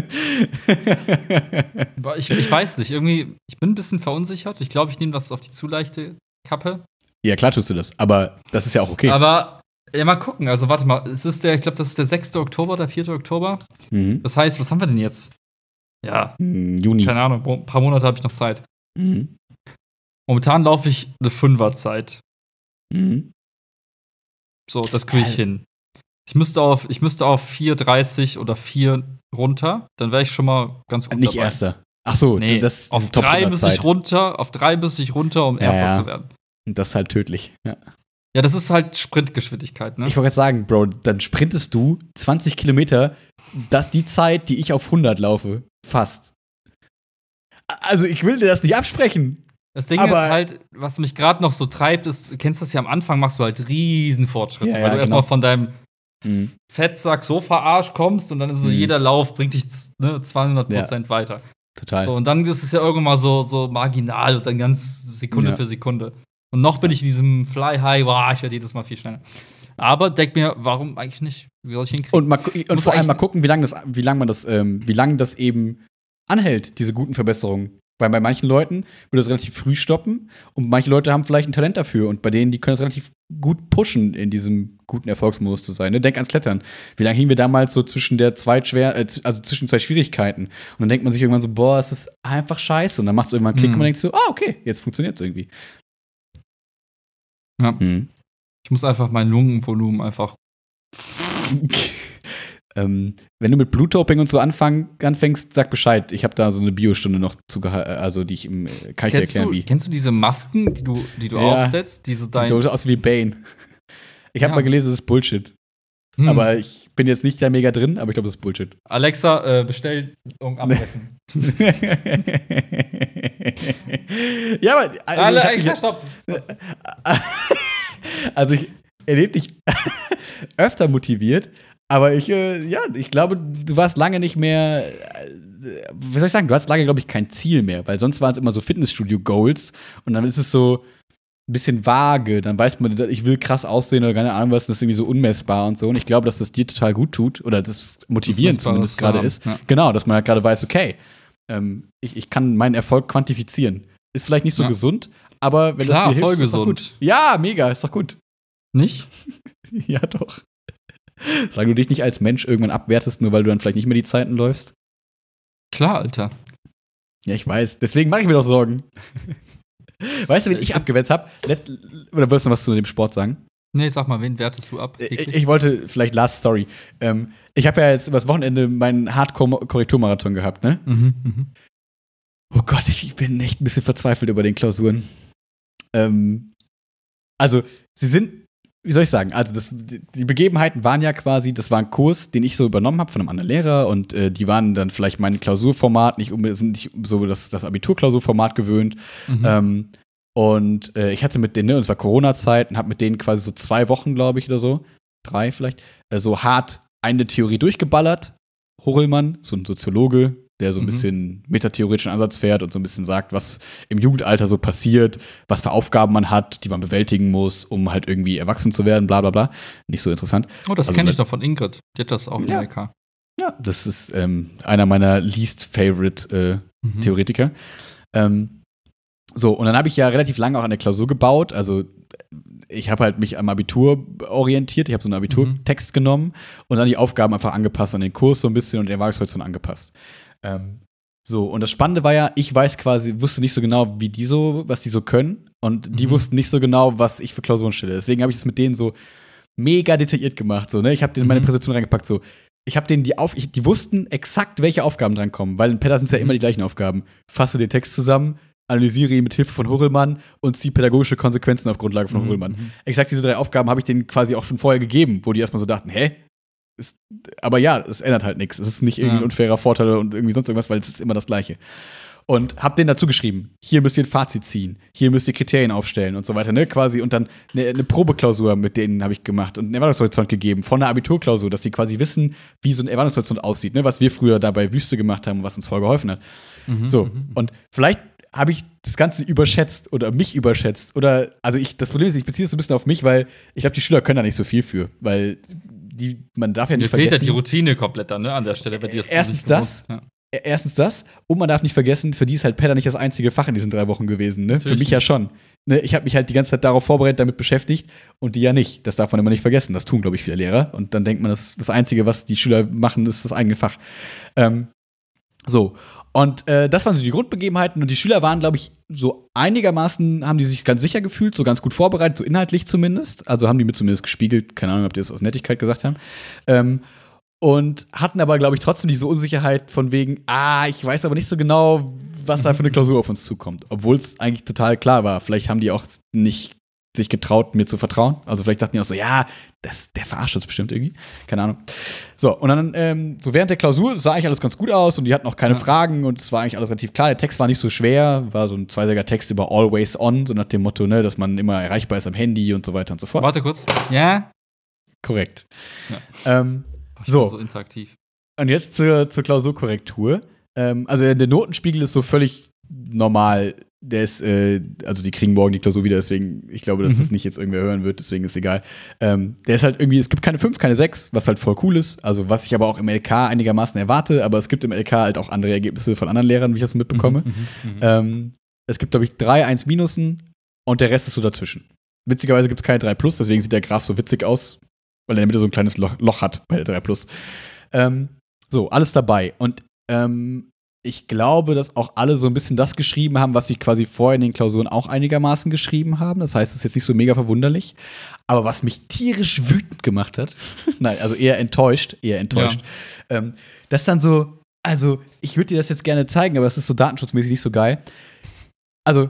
Ich weiß nicht, irgendwie, ich bin ein bisschen verunsichert. Ich glaube, ich nehme das auf die zu leichte Kappe. Ja, klar tust du das. Aber das ist ja auch okay. Aber, ja, mal gucken. Also, warte mal. Ich glaube, das ist der 6. Oktober, der 4. Oktober. Mhm. Das heißt, was haben wir denn jetzt? Ja, Juni. keine Ahnung, ein paar Monate habe ich noch Zeit. Mhm. Momentan laufe ich eine 5er-Zeit. Mhm. So, das kriege ich hin. Ich müsste auf 4,30 oder 4 runter, dann wäre ich schon mal ganz gut Nicht dabei. Erster. Ach so, Nee, das ist auf 3 müsste ich runter, um Erster zu werden. Das ist halt tödlich. Ja. Ja, das ist halt Sprintgeschwindigkeit, ne? Ich wollte gerade sagen, Bro, dann sprintest du 20 Kilometer, die Zeit, die ich auf 100 laufe. Fast. Also, ich will dir das nicht absprechen. Das Ding ist halt, was mich gerade noch so treibt, ist, du kennst das ja am Anfang, machst du halt riesen Fortschritte, weil du erstmal von deinem Fettsack so verarscht kommst und dann ist so, jeder Lauf bringt dich 200% weiter. Total. So, und dann ist es ja irgendwann mal so marginal und dann ganz Sekunde für Sekunde. Und noch bin ich in diesem Fly-High, ich werde jedes Mal viel schneller. Aber denk mir, warum eigentlich nicht? Wie soll ich hinkriegen? Und vor allem mal gucken, wie lange das eben anhält, diese guten Verbesserungen. Weil bei manchen Leuten würde das relativ früh stoppen und manche Leute haben vielleicht ein Talent dafür und bei denen, die können das relativ gut pushen, in diesem guten Erfolgsmodus zu sein. Ne? Denk ans Klettern. Wie lange hingen wir damals so zwischen zwischen zwei Schwierigkeiten? Und dann denkt man sich irgendwann so, boah, es ist einfach scheiße. Und dann macht es irgendwann einen Klick und man denkt so, okay, jetzt funktioniert es irgendwie. Ja. Ich muss einfach mein Lungenvolumen einfach. Wenn du mit Blutdoping und so anfängst, sag Bescheid. Ich habe da so eine Biostunde noch die ich kann ich dir erklären, wie. Kennst du diese Masken, die du aufsetzt? Die so sieht aus wie Bane. Ich habe mal gelesen, das ist Bullshit. Aber ich bin jetzt nicht da mega drin, aber ich glaube, das ist Bullshit. Alexa, Bestellung abbrechen. Ja, aber. Alexa, stopp! Also, ich erlebe dich öfter motiviert. Aber ich glaube, du warst lange nicht mehr, wie soll ich sagen, du hast lange, glaube ich, kein Ziel mehr, weil sonst waren es immer so Fitnessstudio-Goals und dann ist es so ein bisschen vage, dann weiß man, ich will krass aussehen oder keine Ahnung was, das ist irgendwie so unmessbar und so und ich glaube, dass das dir total gut tut oder das motivierend zumindest gerade ist. Ja. Genau, dass man halt gerade weiß, okay, ich kann meinen Erfolg quantifizieren. Ist vielleicht nicht so gesund, aber wenn das dir hilft, voll ist es doch gut. Ja, mega, ist doch gut. Nicht? Ja, doch. Solange du dich nicht als Mensch irgendwann abwertest, nur weil du dann vielleicht nicht mehr die Zeiten läufst. Klar, Alter. Ja, ich weiß. Deswegen mache ich mir doch Sorgen. Weißt du, wen ich abgewertet habe? Oder wirst du was zu dem Sport sagen? Nee, sag mal, wen wertest du ab? Ich wollte vielleicht Last Story. Ich habe ja jetzt übers Wochenende meinen Hardcore-Korrekturmarathon gehabt, ne? Oh Gott, ich bin echt ein bisschen verzweifelt über den Klausuren. Also, sie sind wie soll ich sagen? Also, die Begebenheiten waren ja quasi, das war ein Kurs, den ich so übernommen habe von einem anderen Lehrer und die waren dann vielleicht mein Klausurformat, sind nicht so das Abiturklausurformat gewöhnt. Und ich hatte mit denen, und es war Corona-Zeit, und habe mit denen quasi so 2 Wochen, glaube ich, oder so, 3 vielleicht, so hart eine Theorie durchgeballert. Horrellmann, so ein Soziologe, der so ein bisschen metatheoretischen Ansatz fährt und so ein bisschen sagt, was im Jugendalter so passiert, was für Aufgaben man hat, die man bewältigen muss, um halt irgendwie erwachsen zu werden, bla bla bla. Nicht so interessant. Oh, das kenne ich doch von Ingrid. Die hat das auch in der LK. Ja, das ist einer meiner least favorite Theoretiker. So, und dann habe ich ja relativ lange auch an der Klausur gebaut. Also ich habe halt mich am Abitur orientiert. Ich habe so einen Abiturtext genommen und dann die Aufgaben einfach angepasst an den Kurs so ein bisschen und den Erwartungshorizont angepasst. So, und das Spannende war ja, ich wusste nicht so genau, was die so können. Und die wussten nicht so genau, was ich für Klausuren stelle. Deswegen habe ich das mit denen so mega detailliert gemacht. So, ne? Ich habe denen meine Präsentation reingepackt. So. Ich habe denen die wussten exakt, welche Aufgaben drankommen. Weil in Pedda sind es ja immer die gleichen Aufgaben. Fasse den Text zusammen, analysiere ihn mit Hilfe von Horrellmann und ziehe pädagogische Konsequenzen auf Grundlage von Horrellmann. Exakt diese 3 Aufgaben habe ich denen quasi auch schon vorher gegeben, wo die erstmal so dachten, hä? Aber ja, es ändert halt nichts. Es ist nicht irgendwie ein unfairer Vorteil und irgendwie sonst irgendwas, weil es ist immer das Gleiche. Und hab denen dazu geschrieben, hier müsst ihr ein Fazit ziehen, hier müsst ihr Kriterien aufstellen und so weiter, ne, quasi. Und dann eine Probeklausur mit denen habe ich gemacht und einen Erwartungshorizont gegeben von einer Abiturklausur, dass die quasi wissen, wie so ein Erwartungshorizont aussieht, ne, was wir früher da bei Wüste gemacht haben und was uns voll geholfen hat. Und vielleicht habe ich das Ganze überschätzt oder mich überschätzt. Oder, also das Problem ist, ich beziehe es so ein bisschen auf mich, weil ich glaube, die Schüler können da nicht so viel für. Weil man darf ja nicht vergessen. Mir fehlt ja die Routine komplett dann, ne, an der Stelle, bei dir ist Erstens das, und man darf nicht vergessen, für die ist halt Pedda nicht das einzige Fach in diesen 3 Wochen gewesen. Ne? Für mich ja schon. Ne? Ich habe mich halt die ganze Zeit darauf vorbereitet, damit beschäftigt und die ja nicht. Das darf man immer nicht vergessen. Das tun, glaube ich, viele Lehrer. Und dann denkt man, das Einzige, was die Schüler machen, ist das eigene Fach. So. Und das waren so die Grundbegebenheiten. Und die Schüler waren, glaube ich, so einigermaßen, haben die sich ganz sicher gefühlt, so ganz gut vorbereitet, so inhaltlich zumindest. Also haben die mir zumindest gespiegelt. Keine Ahnung, ob die das aus Nettigkeit gesagt haben. Und hatten aber, glaube ich, trotzdem diese Unsicherheit von wegen, ich weiß aber nicht so genau, was da für eine Klausur auf uns zukommt. Obwohl es eigentlich total klar war. Vielleicht haben die auch nicht sich getraut, mir zu vertrauen. Also vielleicht dachten die auch so, der verarscht uns bestimmt irgendwie. Keine Ahnung. So, und dann, so während der Klausur sah eigentlich alles ganz gut aus und die hatten auch keine Fragen und es war eigentlich alles relativ klar. Der Text war nicht so schwer, war so ein zweiseitiger Text über Always On, so nach dem Motto, ne, dass man immer erreichbar ist am Handy und so weiter und so fort. Warte kurz. Ja? Korrekt. Ja. So interaktiv. Und jetzt zur Klausurkorrektur. Also der Notenspiegel ist so völlig normal. Der ist, also die kriegen morgen die Klausur wieder, deswegen, ich glaube, dass das nicht jetzt irgendwer hören wird, deswegen ist egal. Der ist halt irgendwie, es gibt keine 5, keine 6, was halt voll cool ist. Also was ich aber auch im LK einigermaßen erwarte, aber es gibt im LK halt auch andere Ergebnisse von anderen Lehrern, wie ich das mitbekomme. Es gibt, glaube ich, 3 1 Minusen und der Rest ist so dazwischen. Witzigerweise gibt es keine 3 Plus, deswegen sieht der Graph so witzig aus, weil er in der Mitte so ein kleines Loch hat bei der 3 Plus. So, alles dabei. Und ich glaube, dass auch alle so ein bisschen das geschrieben haben, was sie quasi vorher in den Klausuren auch einigermaßen geschrieben haben. Das heißt, es ist jetzt nicht so mega verwunderlich. Aber was mich tierisch wütend gemacht hat, nein, also eher enttäuscht, das dann so, also ich würde dir das jetzt gerne zeigen, aber das ist so datenschutzmäßig nicht so geil. Also,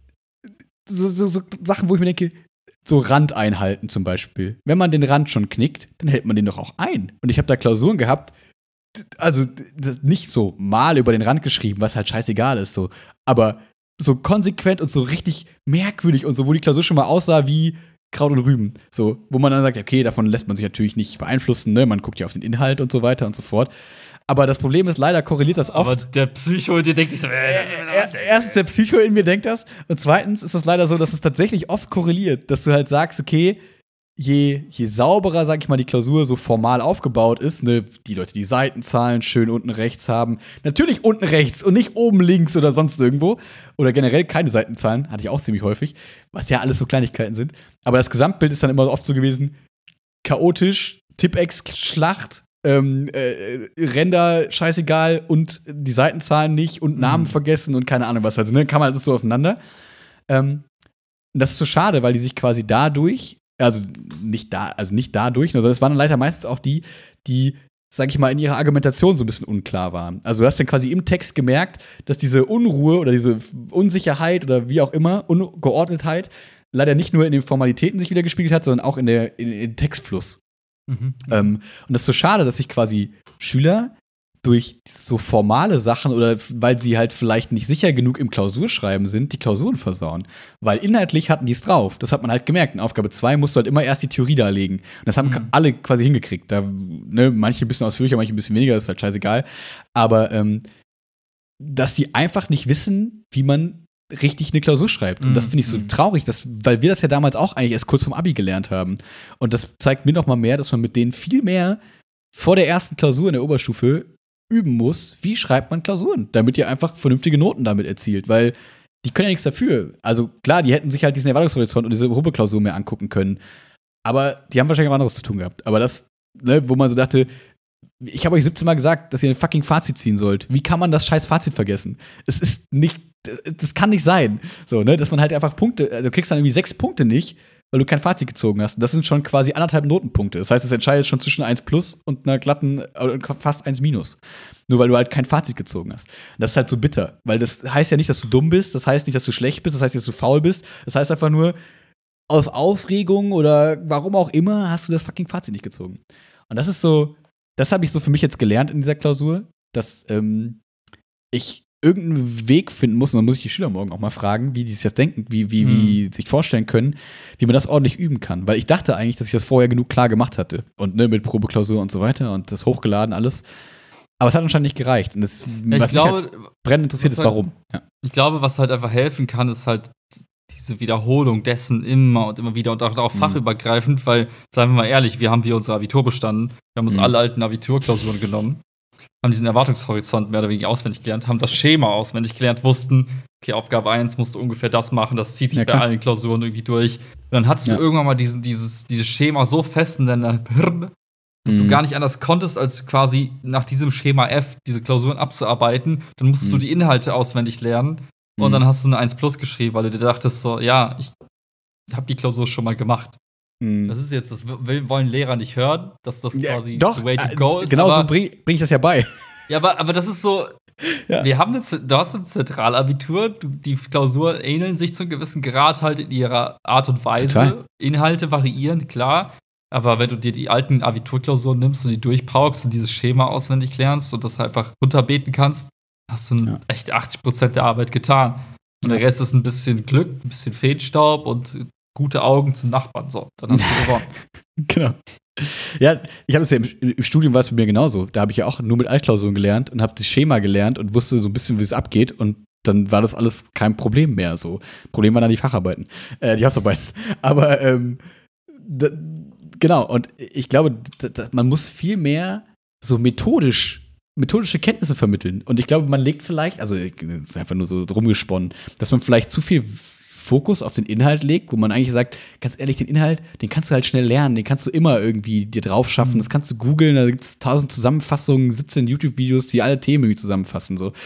so Sachen, wo ich mir denke, so Randeinhalten zum Beispiel. Wenn man den Rand schon knickt, dann hält man den doch auch ein. Und ich habe da Klausuren gehabt, also nicht so mal über den Rand geschrieben, was halt scheißegal ist, so, aber so konsequent und so richtig merkwürdig und so, wo die Klausur schon mal aussah wie Kraut und Rüben, so, wo man dann sagt, okay, davon lässt man sich natürlich nicht beeinflussen, ne, man guckt ja auf den Inhalt und so weiter und so fort. Aber das Problem ist, leider korreliert das oft. Aber der Psycho, der denkt sich so, erstens, der Psycho in mir denkt das. Und zweitens ist es leider so, dass es tatsächlich oft korreliert, dass du halt sagst, okay, je sauberer, sag ich mal, die Klausur so formal aufgebaut ist, ne, die Leute die Seitenzahlen schön unten rechts haben, natürlich unten rechts und nicht oben links oder sonst irgendwo, oder generell keine Seitenzahlen, hatte ich auch ziemlich häufig, was ja alles so Kleinigkeiten sind, aber das Gesamtbild ist dann immer oft so gewesen, chaotisch, Tippex-Schlacht, Ränder scheißegal und die Seitenzahlen nicht und Namen vergessen und keine Ahnung was, also ne, kann man alles so aufeinander. Das ist so schade, weil die sich quasi dadurch nicht dadurch, sondern es waren dann leider meistens auch die, sag ich mal, in ihrer Argumentation so ein bisschen unklar waren. Also du hast dann quasi im Text gemerkt, dass diese Unruhe oder diese Unsicherheit oder wie auch immer, Ungeordnetheit, leider nicht nur in den Formalitäten sich wiedergespiegelt hat, sondern auch in den Textfluss. Und das ist so schade, dass sich quasi Schüler durch so formale Sachen oder weil sie halt vielleicht nicht sicher genug im Klausurschreiben sind, die Klausuren versauen. Weil inhaltlich hatten die es drauf. Das hat man halt gemerkt. In Aufgabe 2 musst du halt immer erst die Theorie darlegen. Und das haben alle quasi hingekriegt. Da, ne, manche ein bisschen ausführlicher, manche ein bisschen weniger, das ist halt scheißegal. Aber dass die einfach nicht wissen, wie man richtig eine Klausur schreibt. Und das finde ich so traurig, weil wir das ja damals auch eigentlich erst kurz vorm Abi gelernt haben. Und das zeigt mir noch mal mehr, dass man mit denen viel mehr vor der ersten Klausur in der Oberstufe üben muss, wie schreibt man Klausuren, damit ihr einfach vernünftige Noten damit erzielt, weil die können ja nichts dafür. Also klar, die hätten sich halt diesen Erwartungshorizont und diese Probeklausur mehr angucken können, aber die haben wahrscheinlich auch anderes zu tun gehabt. Aber das, ne, wo man so dachte, ich habe euch 17 Mal gesagt, dass ihr ein fucking Fazit ziehen sollt. Wie kann man das scheiß Fazit vergessen? Es ist nicht, das kann nicht sein. So, ne, dass man halt einfach Punkte, also du kriegst dann irgendwie 6 Punkte nicht, weil du kein Fazit gezogen hast. Das sind schon quasi 1,5 Notenpunkte. Das heißt, es entscheidet schon zwischen 1 plus und einer glatten, fast 1 minus. Nur weil du halt kein Fazit gezogen hast. Und das ist halt so bitter. Weil das heißt ja nicht, dass du dumm bist, das heißt nicht, dass du schlecht bist, das heißt nicht, dass du faul bist. Das heißt einfach nur, auf Aufregung oder warum auch immer hast du das fucking Fazit nicht gezogen. Und das ist so, das habe ich so für mich jetzt gelernt in dieser Klausur, dass ich irgendeinen Weg finden muss, und dann muss ich die Schüler morgen auch mal fragen, wie die sich das denken, wie sich vorstellen können, wie man das ordentlich üben kann. Weil ich dachte eigentlich, dass ich das vorher genug klar gemacht hatte. Und ne, mit Probeklausur und so weiter und das hochgeladen alles. Aber es hat anscheinend nicht gereicht. Und das, was mich halt brennend interessiert, ist, warum. Ja. Ich glaube, was halt einfach helfen kann, ist halt diese Wiederholung dessen immer und immer wieder und auch fachübergreifend, weil, seien wir mal ehrlich, wir haben unser Abitur bestanden, wir haben uns alle alten Abiturklausuren genommen, haben diesen Erwartungshorizont mehr oder weniger auswendig gelernt, haben das Schema auswendig gelernt, wussten, okay, Aufgabe 1 musst du ungefähr das machen, das zieht sich bei allen Klausuren irgendwie durch. Und dann hattest du irgendwann mal dieses Schema so fest in deiner Hirn, dass du gar nicht anders konntest, als quasi nach diesem Schema F diese Klausuren abzuarbeiten. Dann musstest du die Inhalte auswendig lernen. Und dann hast du eine 1+ geschrieben, weil du dir dachtest so, ja, ich habe die Klausur schon mal gemacht. Das ist jetzt, das wollen Lehrer nicht hören, dass das quasi the way to go ist. Genauso bring ich das ja bei. Ja, aber das ist so, du hast ein Zentralabitur, die Klausuren ähneln sich zu einem gewissen Grad halt in ihrer Art und Weise. Total. Inhalte variieren, klar. Aber wenn du dir die alten Abiturklausuren nimmst und die durchpaukst und dieses Schema auswendig lernst und das einfach runterbeten kannst, hast du echt 80% der Arbeit getan. Und der Rest ist ein bisschen Glück, ein bisschen Feenstaub und gute Augen zum Nachbarn. So, dann hast du gewonnen. Genau. Ja, ich habe das ja im Studium war es bei mir genauso. Da habe ich ja auch nur mit Altklausuren gelernt und habe das Schema gelernt und wusste so ein bisschen, wie es abgeht. Und dann war das alles kein Problem mehr. So, Problem waren dann die Facharbeiten, die Hausarbeiten. Aber genau. Und ich glaube, man muss viel mehr so methodische Kenntnisse vermitteln. Und ich glaube, man legt vielleicht, also ist einfach nur so rumgesponnen, dass man vielleicht zu viel Fokus auf den Inhalt legt, wo man eigentlich sagt, ganz ehrlich, den Inhalt, den kannst du halt schnell lernen, den kannst du immer irgendwie dir drauf schaffen, das kannst du googeln, da gibt es 1000 Zusammenfassungen, 17 YouTube-Videos, die alle Themen irgendwie zusammenfassen. So.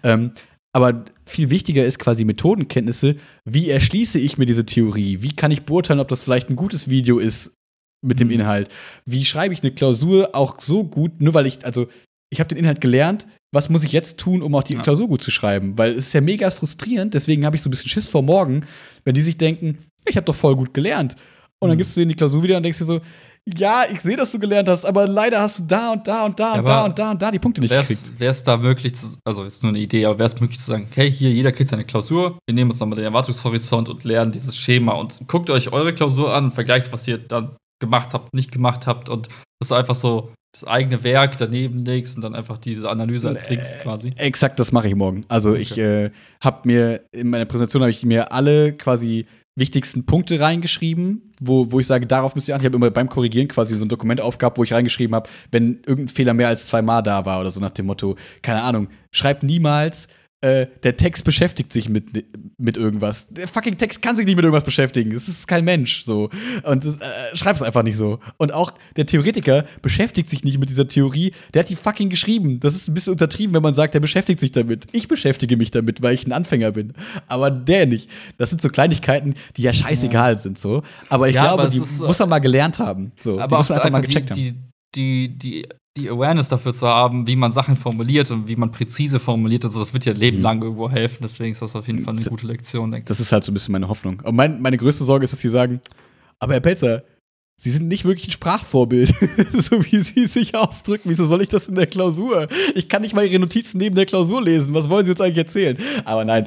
Aber viel wichtiger ist quasi Methodenkenntnisse, wie erschließe ich mir diese Theorie, wie kann ich beurteilen, ob das vielleicht ein gutes Video ist mit dem Inhalt, wie schreibe ich eine Klausur auch so gut, nur weil ich habe den Inhalt gelernt, was muss ich jetzt tun, um auch die Klausur gut zu schreiben? Weil es ist ja mega frustrierend, deswegen habe ich so ein bisschen Schiss vor morgen, wenn die sich denken, ich habe doch voll gut gelernt. Und dann gibst du denen die Klausur wieder und denkst dir so, ja, ich sehe, dass du gelernt hast, aber leider hast du da und da und da und da und da und da die Punkte nicht gekriegt. Wäre es da möglich, also ist nur eine Idee, aber wäre es möglich zu sagen, okay, hier, jeder kriegt seine Klausur, wir nehmen uns nochmal den Erwartungshorizont und lernen dieses Schema und guckt euch eure Klausur an und vergleicht, was ihr dann gemacht habt, nicht gemacht habt und das ist einfach so das eigene Werk daneben legst und dann einfach diese Analyse als Links quasi. Exakt, das mache ich morgen. Also okay. Ich habe mir, in meiner Präsentation habe ich mir alle quasi wichtigsten Punkte reingeschrieben, wo ich sage, darauf müsst ihr achten. Ich habe immer beim Korrigieren quasi so ein Dokument aufgehabt, wo ich reingeschrieben habe, wenn irgendein Fehler mehr als 2 Mal da war oder so nach dem Motto, keine Ahnung, schreibt niemals der Text beschäftigt sich mit irgendwas. Der fucking Text kann sich nicht mit irgendwas beschäftigen. Es ist kein Mensch, so. Und schreib es einfach nicht so. Und auch der Theoretiker beschäftigt sich nicht mit dieser Theorie. Der hat die fucking geschrieben. Das ist ein bisschen untertrieben, wenn man sagt, der beschäftigt sich damit. Ich beschäftige mich damit, weil ich ein Anfänger bin. Aber der nicht. Das sind so Kleinigkeiten, die ja scheißegal sind, so. Aber ich glaube, die muss man mal gelernt haben. So. Aber die muss man einfach mal gecheckt haben. Die Awareness dafür zu haben, wie man Sachen formuliert und wie man präzise formuliert und so, das wird ja lebenlang irgendwo helfen. Deswegen ist das auf jeden Fall eine gute Lektion, denke ich. Das ist halt so ein bisschen meine Hoffnung. Und meine größte Sorge ist, dass sie sagen, aber Herr Pelzer, Sie sind nicht wirklich ein Sprachvorbild, so wie Sie sich ausdrücken. Wieso soll ich das in der Klausur? Ich kann nicht mal Ihre Notizen neben der Klausur lesen. Was wollen Sie uns eigentlich erzählen? Aber nein,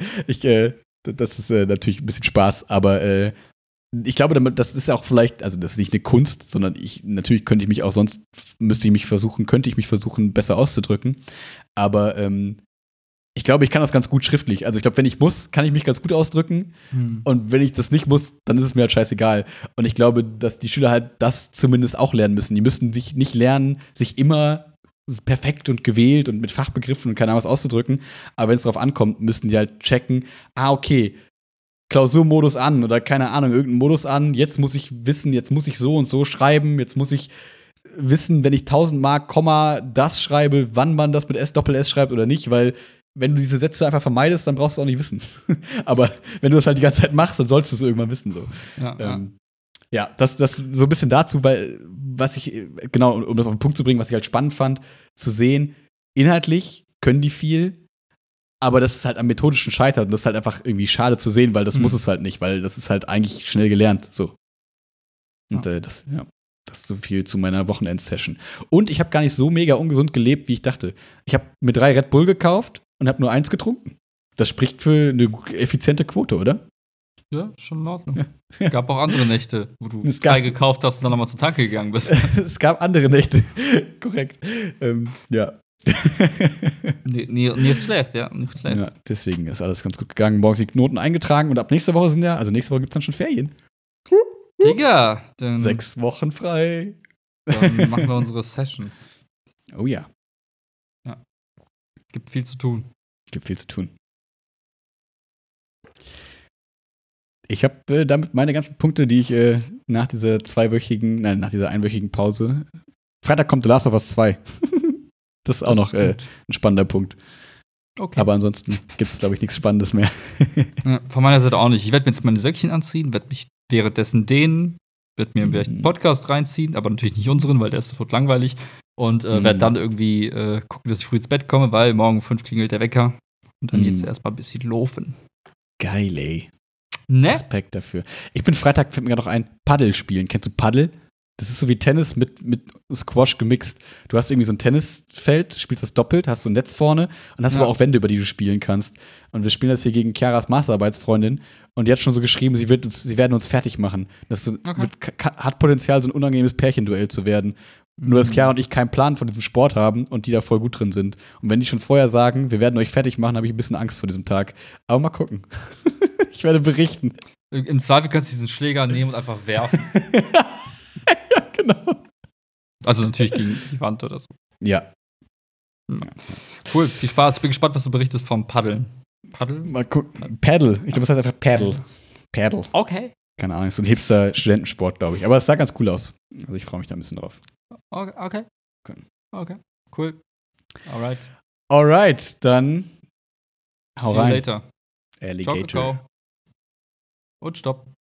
das ist natürlich ein bisschen Spaß, aber ich glaube, das ist ja auch vielleicht, also das ist nicht eine Kunst, sondern natürlich könnte ich mich versuchen, besser auszudrücken. Aber ich glaube, ich kann das ganz gut schriftlich. Also ich glaube, wenn ich muss, kann ich mich ganz gut ausdrücken. Und wenn ich das nicht muss, dann ist es mir halt scheißegal. Und ich glaube, dass die Schüler halt das zumindest auch lernen müssen. Die müssen sich nicht lernen, sich immer perfekt und gewählt und mit Fachbegriffen und keine Ahnung was auszudrücken. Aber wenn es darauf ankommt, müssen die halt checken, okay, Klausurmodus an oder keine Ahnung, irgendeinen Modus an. Jetzt muss ich wissen, jetzt muss ich so und so schreiben. Jetzt muss ich wissen, wenn ich 1000 Mark Komma das schreibe, wann man das mit S Doppel-S schreibt oder nicht, weil wenn du diese Sätze einfach vermeidest, dann brauchst du auch nicht wissen. Aber wenn du das halt die ganze Zeit machst, dann sollst du es irgendwann wissen. So. Ja, das so ein bisschen dazu, weil genau, um das auf den Punkt zu bringen, was ich halt spannend fand, zu sehen, inhaltlich können die viel, aber das ist halt am methodischen Scheitern und das ist halt einfach irgendwie schade zu sehen, weil das muss es halt nicht, weil das ist halt eigentlich schnell gelernt. So. Und das ist so viel zu meiner Wochenend-Session. Und ich habe gar nicht so mega ungesund gelebt, wie ich dachte. Ich habe mir 3 Red Bull gekauft und habe nur 1 getrunken. Das spricht für eine effiziente Quote, oder? Ja, schon in Ordnung. Ja. Gab auch andere Nächte, wo du 3 gekauft hast und dann nochmal zur Tanke gegangen bist. Es gab andere Nächte, korrekt. Ja, Nicht schlecht, ja. Nicht schlecht. Ja, deswegen ist alles ganz gut gegangen. Morgens die Noten eingetragen und ab nächster Woche nächste Woche gibt es dann schon Ferien. Digga, dann 6 Wochen frei. Dann machen wir unsere Session. Oh ja. Ja. Gibt viel zu tun. Gibt viel zu tun. Ich habe damit meine ganzen Punkte, die ich nach dieser einwöchigen Pause. Freitag kommt The Last of Us 2. Das ist auch noch ein spannender Punkt. Okay. Aber ansonsten gibt es, glaube ich, nichts Spannendes mehr. Ja, von meiner Seite auch nicht. Ich werde mir jetzt meine Söckchen anziehen, werde mich währenddessen dehnen, werde mir vielleicht einen Podcast reinziehen, aber natürlich nicht unseren, weil der ist sofort langweilig. Und werde dann irgendwie gucken, dass ich früh ins Bett komme, weil morgen um 5 klingelt der Wecker. Und dann geht's erstmal ein bisschen laufen. Geil, ey. Ne? Respekt dafür. Ich bin Freitag, fällt mir gerade noch ein, Paddel spielen. Kennst du Paddel? Das ist so wie Tennis mit Squash gemixt. Du hast irgendwie so ein Tennisfeld, spielst das doppelt, hast so ein Netz vorne und hast aber auch Wände, über die du spielen kannst. Und wir spielen das hier gegen Chiaras Masterarbeitsfreundin. Und die hat schon so geschrieben, sie werden uns fertig machen. Das hat Potenzial, so ein unangenehmes Pärchenduell zu werden. Nur, dass Chiara und ich keinen Plan von diesem Sport haben und die da voll gut drin sind. Und wenn die schon vorher sagen, wir werden euch fertig machen, habe ich ein bisschen Angst vor diesem Tag. Aber mal gucken. Ich werde berichten. Im Zweifel kannst du diesen Schläger nehmen und einfach werfen. Ja, genau. Also natürlich gegen die Wand oder so. Ja. Cool, viel Spaß. Ich bin gespannt, was du berichtest vom Paddeln. Paddel? Mal gucken. Paddle. Ich glaube, das heißt einfach Paddle. Paddle. Okay. Keine Ahnung, ist so ein Hipster-Studentensport, glaube ich. Aber es sah ganz cool aus. Also ich freue mich da ein bisschen drauf. Okay. Cool. Alright, dann hau rein. See you later. Alligator. Ciao, Kakao. Und stopp.